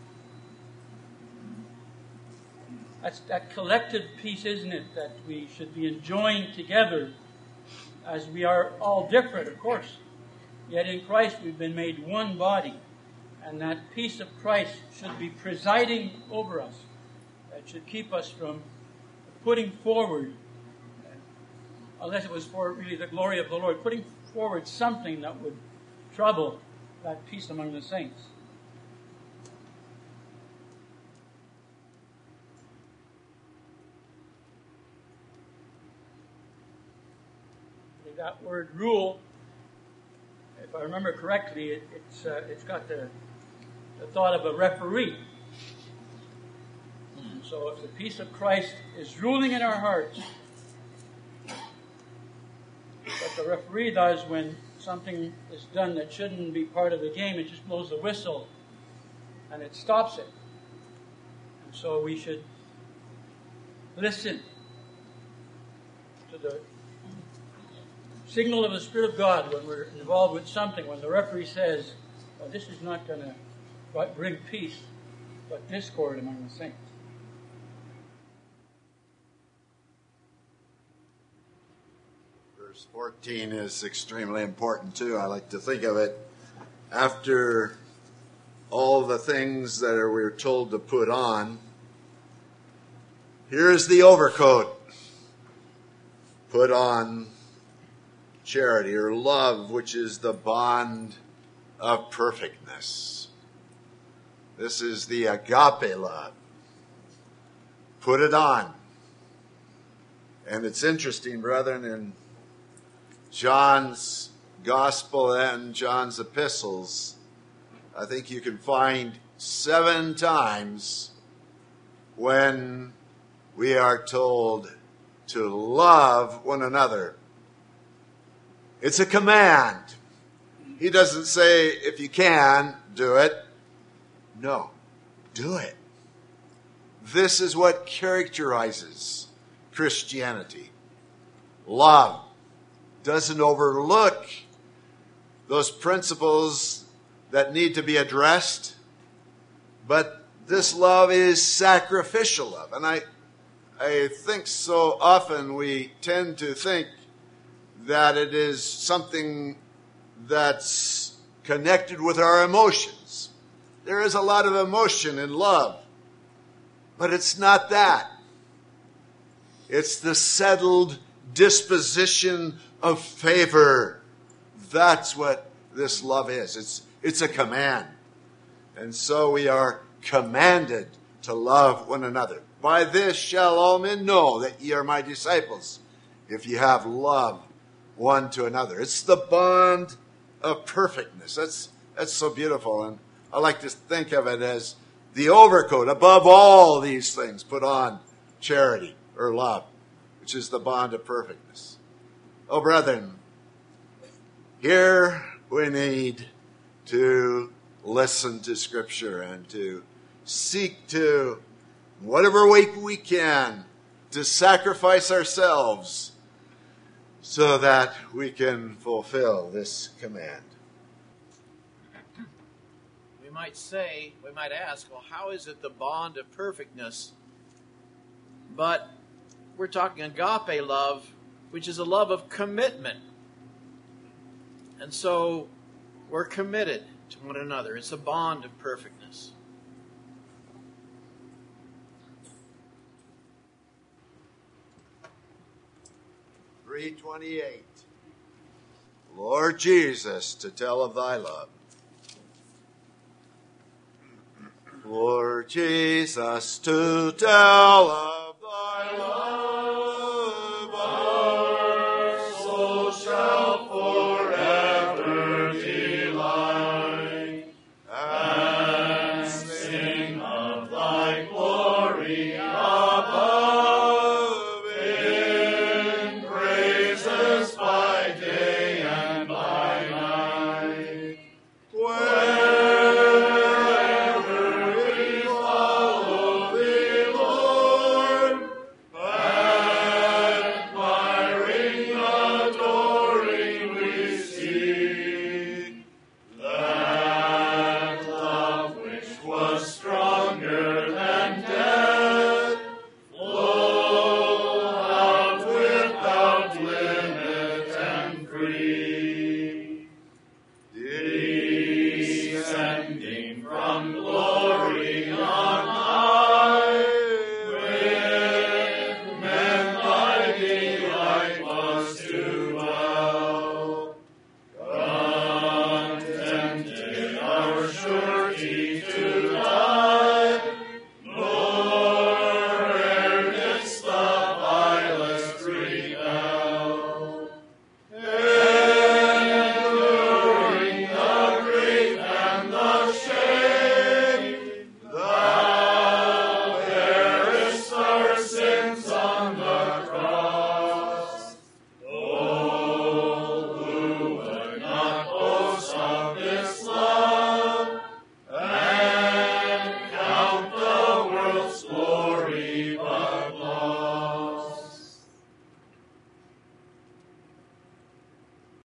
That's that collective peace, isn't it, that we should be enjoying together, as we are all different, of course. Yet in Christ we've been made one body, and that peace of Christ should be presiding over us. That should keep us from putting forward, unless it was for really the glory of the Lord, putting forward something that would trouble that peace among the saints. That word rule, if I remember correctly, it, it's uh, it's got the, the thought of a referee. And so if the peace of Christ is ruling in our hearts, what the referee does when something is done that shouldn't be part of the game, it just blows the whistle and it stops it. And so we should listen to the signal of the Spirit of God when we're involved with something, when the referee says, oh, this is not going to bring peace, but discord among the saints. Verse fourteen is extremely important too. I like to think of it after all the things that are, we're told to put on. Here's the overcoat. Put on charity or love, which is the bond of perfectness. This is the agape love. Put it on. And it's interesting, brethren, in John's gospel and John's epistles, I think you can find seven times when we are told to love one another. It's a command. He doesn't say, if you can, do it. No, do it. This is what characterizes Christianity. Love doesn't overlook those principles that need to be addressed, but this love is sacrificial love. And I, I think so often we tend to think that it is something that's connected with our emotions. There is a lot of emotion in love, but it's not that. It's the settled disposition of favor. That's what this love is. It's, it's a command. And so we are commanded to love one another. By this shall all men know that ye are my disciples, if ye have love one to another. It's the bond of perfectness. That's, that's so beautiful. And I like to think of it as the overcoat. Above all these things, put on charity or love, which is the bond of perfectness. Oh, brethren, here we need to listen to Scripture and to seek to, whatever way we can, to sacrifice ourselves so that we can fulfill this command. We might say, we might ask, well, how is it the bond of perfectness? But we're talking agape love, which is a love of commitment. And so we're committed to one another. It's a bond of perfectness. three twenty-eight. Lord Jesus, to tell of thy love. Lord Jesus, to tell of thy love, our soul shall forever delight, and sing of thy glory.